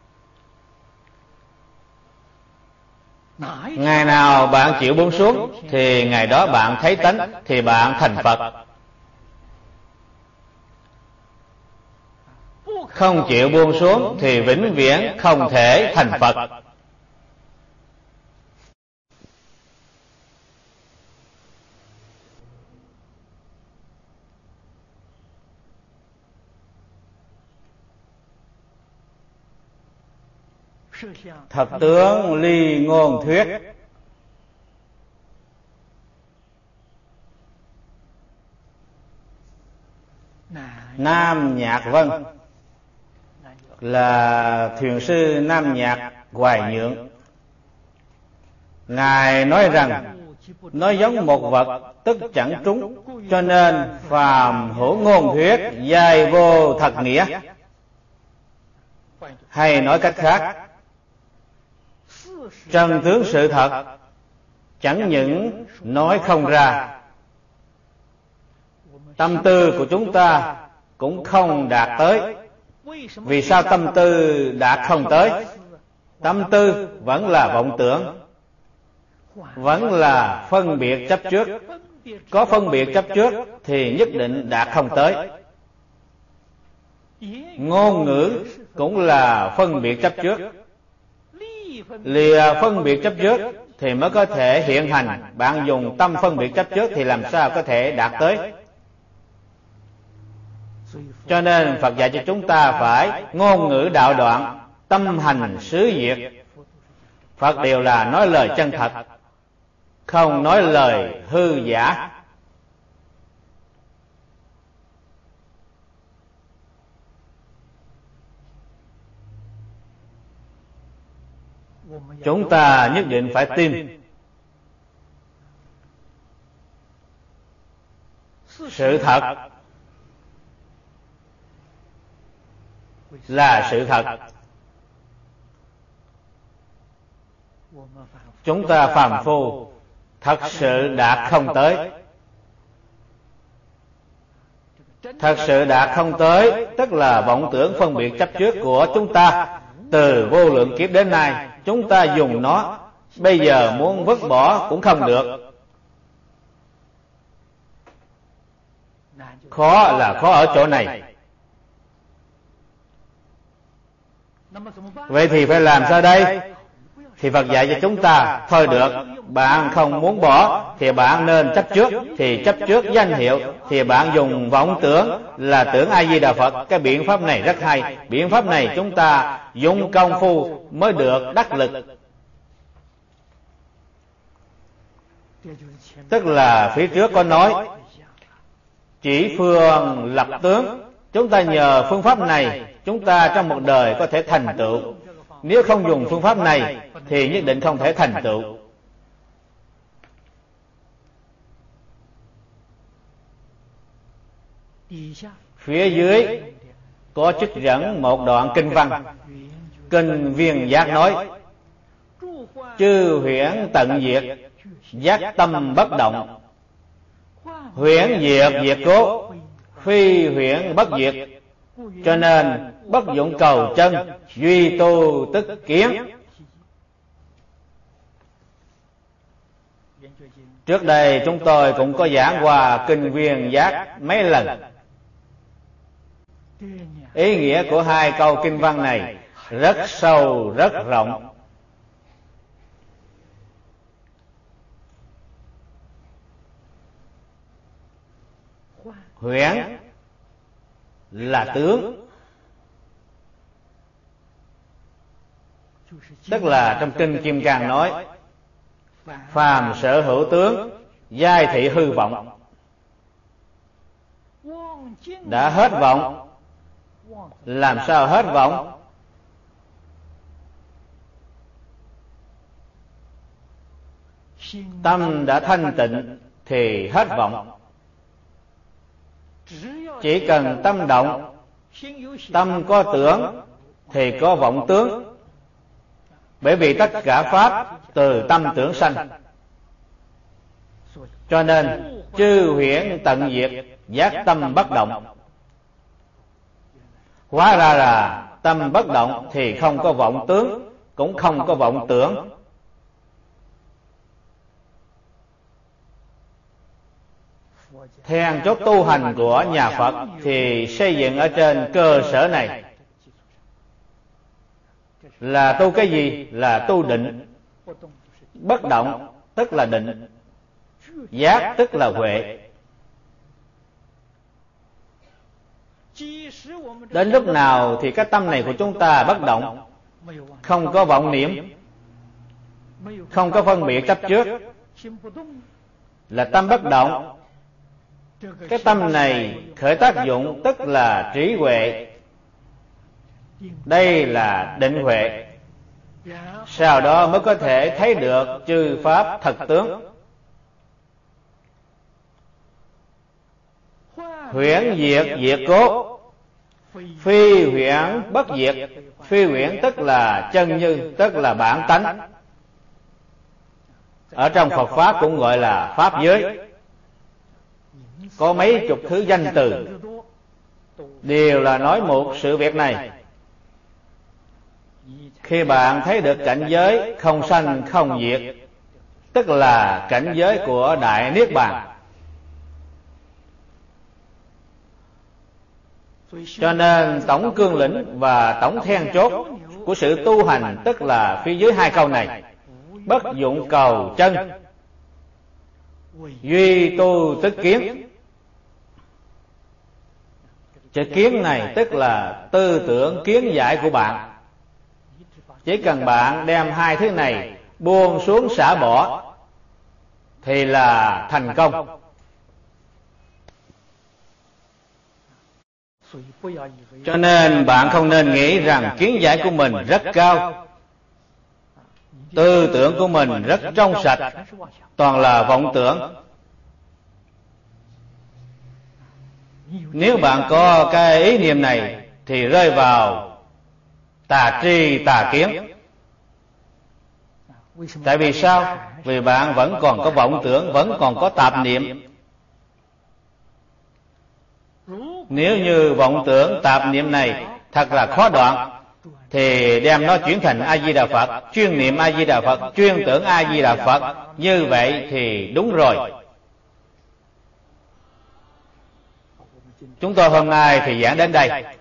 Ngày nào bạn chịu buông xuống thì ngày đó bạn thấy tánh, thì bạn thành Phật. Không chịu buông xuống thì vĩnh viễn không thể thành Phật. Thật tướng ly ngôn thuyết. Nam Nhạc Vân là thiền sư Nam Nhạc Hoài Nhượng. Ngài nói rằng nói giống một vật tức chẳng trúng, cho nên phàm hữu ngôn thuyết giai vô thật nghĩa. Hay nói cách khác, chân tướng sự thật chẳng những nói không ra, tâm tư của chúng ta cũng không đạt tới. Vì sao tâm tư đạt không tới? Tâm tư vẫn là vọng tưởng, vẫn là phân biệt chấp trước. Có phân biệt chấp trước thì nhất định đạt không tới. Ngôn ngữ cũng là phân biệt chấp trước. Lìa phân biệt chấp trước thì mới có thể hiện hành. Bạn dùng tâm phân biệt chấp trước thì làm sao có thể đạt tới? Cho nên Phật dạy cho chúng ta phải ngôn ngữ đạo đoạn, tâm hành xứ diệt. Phật đều là nói lời chân thật, không nói lời hư giả. Chúng ta nhất định phải tin sự thật là sự thật. Chúng ta phàm phu thật sự đạt không tới. Thật sự đạt không tới tức là vọng tưởng phân biệt chấp trước của chúng ta từ vô lượng kiếp đến nay. Chúng ta dùng nó, bây giờ muốn vứt bỏ cũng không được. Khó là khó ở chỗ này. Vậy thì phải làm sao đây? Thì Phật dạy cho chúng ta, thôi được, bạn không muốn bỏ thì bạn nên chấp trước. Thì chấp trước danh hiệu thì bạn dùng vọng tưởng là tưởng A Di Đà Phật. Cái biện pháp này rất hay. Biện pháp này chúng ta dùng công phu mới được đắc lực. Tức là phía trước có nói chỉ phương lập tướng. Chúng ta nhờ phương pháp này, chúng ta trong một đời có thể thành tựu. Nếu không dùng phương pháp này thì nhất định không thể thành tựu. Phía dưới có trích dẫn một đoạn kinh văn. Kinh Viên Giác nói: chư huyễn tận diệt, giác tâm bất động. Huyễn diệt diệt cố, phi huyễn bất diệt. Cho nên bất dụng cầu chân, duy tu tức kiến. Trước đây chúng tôi cũng có giảng qua Kinh Viên Giác mấy lần. Ý nghĩa của hai câu kinh văn này rất sâu, rất rộng. Huyễn là tướng, tức là trong Kinh Kim Cang nói phàm sở hữu tướng, giai thị hư vọng. đã hết vọng. Làm sao hết vọng? Tâm đã thanh tịnh thì hết vọng. Chỉ cần tâm động, tâm có tưởng thì có vọng tướng. Bởi vì tất cả pháp từ tâm tưởng sanh. Cho nên chư huyễn tận diệt, giác tâm bất động. Hóa ra là tâm bất động thì không có vọng tướng, cũng không có vọng tưởng. Then chốt tu hành của nhà Phật thì xây dựng ở trên cơ sở này. Là tu cái gì? Là tu định. Bất động tức là định, giác tức là huệ. Đến lúc nào thì cái tâm này của chúng ta bất động, không có vọng niệm, không có phân biệt chấp trước, là tâm bất động. Cái tâm này khởi tác dụng tức là trí huệ. Đây là định huệ. Sau đó mới có thể thấy được chư pháp thật tướng. Huyễn diệt diệt cốt, phi huyễn bất diệt. Phi huyễn tức là chân như, tức là bản tánh. Ở trong Phật Pháp cũng gọi là Pháp giới. Có mấy chục thứ danh từ, đều là nói một sự việc này. Khi bạn thấy được cảnh giới không sanh không diệt, tức là cảnh giới của Đại Niết Bàn. Cho nên tổng cương lĩnh và tổng then chốt của sự tu hành tức là phía dưới hai câu này: bất dụng cầu chân, duy tu tức kiến. Chữ kiến này tức là tư tưởng kiến giải của bạn. Chỉ cần bạn đem hai thứ này buông xuống xả bỏ thì là thành công. Cho nên bạn không nên nghĩ rằng kiến giải của mình rất cao, tư tưởng của mình rất trong sạch, toàn là vọng tưởng. Nếu bạn có cái ý niệm này thì rơi vào tà tri tà kiến. Tại vì sao? Vì bạn vẫn còn có vọng tưởng, vẫn còn có tạp niệm. Nếu như vọng tưởng tạp niệm này thật là khó đoạn, thì đem nó chuyển thành A-di-đà Phật, chuyên niệm A-di-đà Phật, chuyên tưởng A-di-đà Phật. Như vậy thì đúng rồi. Chúng tôi hôm nay thì giảng đến đây.